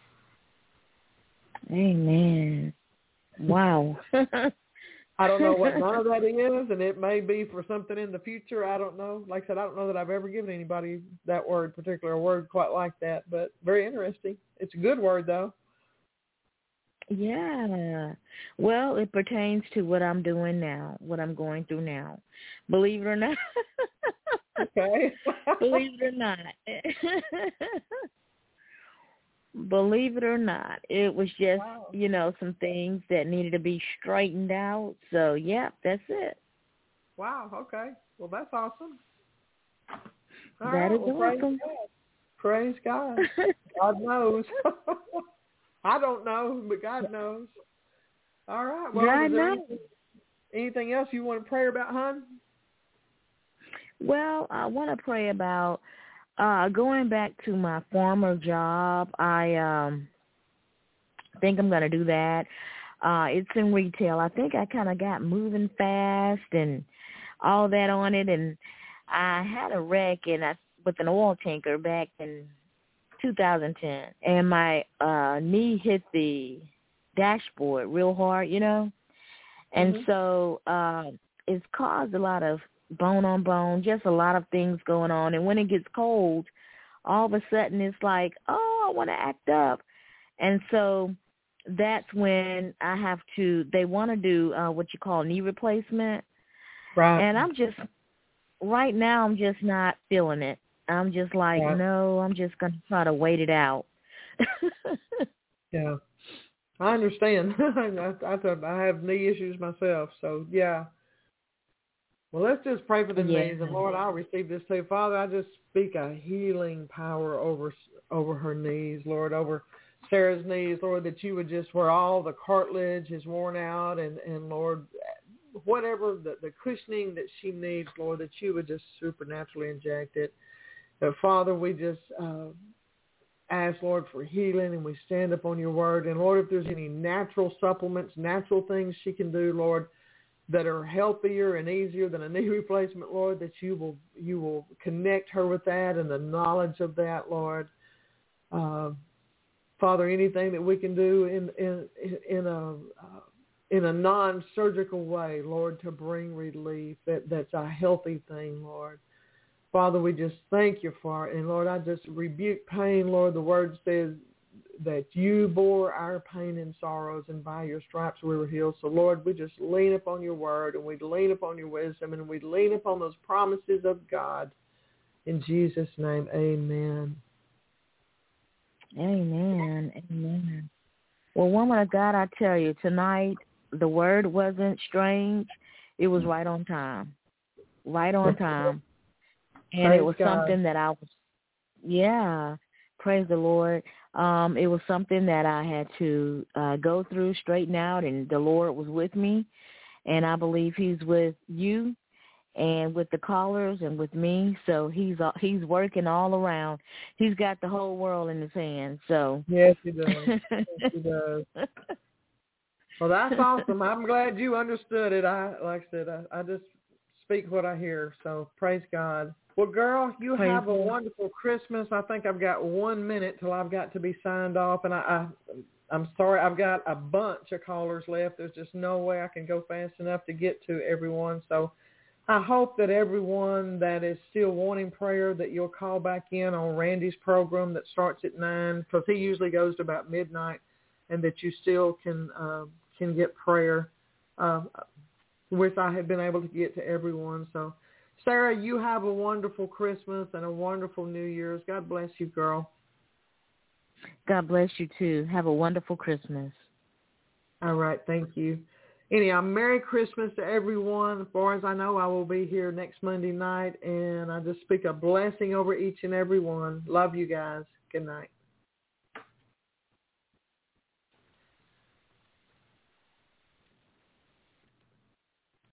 [SPEAKER 13] Amen. Wow.
[SPEAKER 2] I don't know what none of that is, and it may be for something in the future. I don't know. Like I said, I don't know that I've ever given anybody that particular word quite like that, but very interesting. It's a good word, though.
[SPEAKER 13] Yeah. Well, it pertains to what I'm doing now, what I'm going through now. Believe it or not.
[SPEAKER 2] Okay.
[SPEAKER 13] Believe it or not. Believe it or not, it was just, some things that needed to be straightened out. So, yeah, that's it.
[SPEAKER 2] Wow, okay. Well, that's awesome.
[SPEAKER 13] That is awesome.
[SPEAKER 2] Praise God. God knows. I don't know, but God knows. All right. Well,
[SPEAKER 13] God knows.
[SPEAKER 2] Anything else you want to pray about, hon?
[SPEAKER 13] Well, I want to pray about going back to my former job. I think I'm going to do that. It's in retail. I think I kind of got moving fast and all that on it, and I had a wreck with an oil tanker back in 2010, and my knee hit the dashboard real hard, and so it's caused a lot of bone on bone, just a lot of things going on. And when it gets cold, all of a sudden it's like, I want to act up. And so that's when they want to do what you call knee replacement.
[SPEAKER 2] Right.
[SPEAKER 13] And right now I'm just not feeling it. I'm just like, no, I'm just going to try to wait it out.
[SPEAKER 2] Yeah. I understand. I have knee issues myself. So, yeah. Well, let's just pray for the knees. And, Lord, I'll receive this too. Father, I just speak a healing power over her knees, Lord, over Sarah's knees, Lord, that you would just, where all the cartilage is worn out and Lord, whatever the cushioning that she needs, Lord, that you would just supernaturally inject it. But, Father, we just ask, Lord, for healing, and we stand upon your word. And, Lord, if there's any natural supplements, natural things she can do, Lord, that are healthier and easier than a knee replacement, Lord, that you will connect her with that and the knowledge of that, Lord. Father, anything that we can do in a non-surgical way, Lord, to bring relief, that's a healthy thing, Lord. Father, we just thank you for it. And, Lord, I just rebuke pain, Lord. The word says that you bore our pain and sorrows, and by your stripes we were healed. So, Lord, we just lean upon your word, and we lean upon your wisdom, and we lean upon those promises of God. In Jesus' name, amen.
[SPEAKER 13] Amen. Amen. Well, woman of God, I tell you, tonight the word wasn't strange. It was right on time. Right on time. And
[SPEAKER 2] Praise
[SPEAKER 13] it was
[SPEAKER 2] God.
[SPEAKER 13] something that praise the Lord. It was something that I had to go through, straighten out, and the Lord was with me. And I believe he's with you and with the callers and with me. So he's working all around. He's got the whole world in his hands. So
[SPEAKER 2] yes, he does. Yes, he does. Well, that's awesome. I'm glad you understood it. I just speak what I hear. So praise God. Well, girl, you have a wonderful Christmas. I think I've got 1 minute till I've got to be signed off, and I'm sorry, I've got a bunch of callers left. There's just no way I can go fast enough to get to everyone. So I hope that everyone that is still wanting prayer, that you'll call back in on Randy's program that starts at 9, because he usually goes to about midnight, and that you still can get prayer. Wish I had been able to get to everyone. So, Sarah, you have a wonderful Christmas and a wonderful New Year's. God bless you, girl.
[SPEAKER 13] God bless you, too. Have a wonderful Christmas.
[SPEAKER 2] All right. Thank you. Anyhow, Merry Christmas to everyone. As far as I know, I will be here next Monday night, and I just speak a blessing over each and every one. Love you guys. Good night.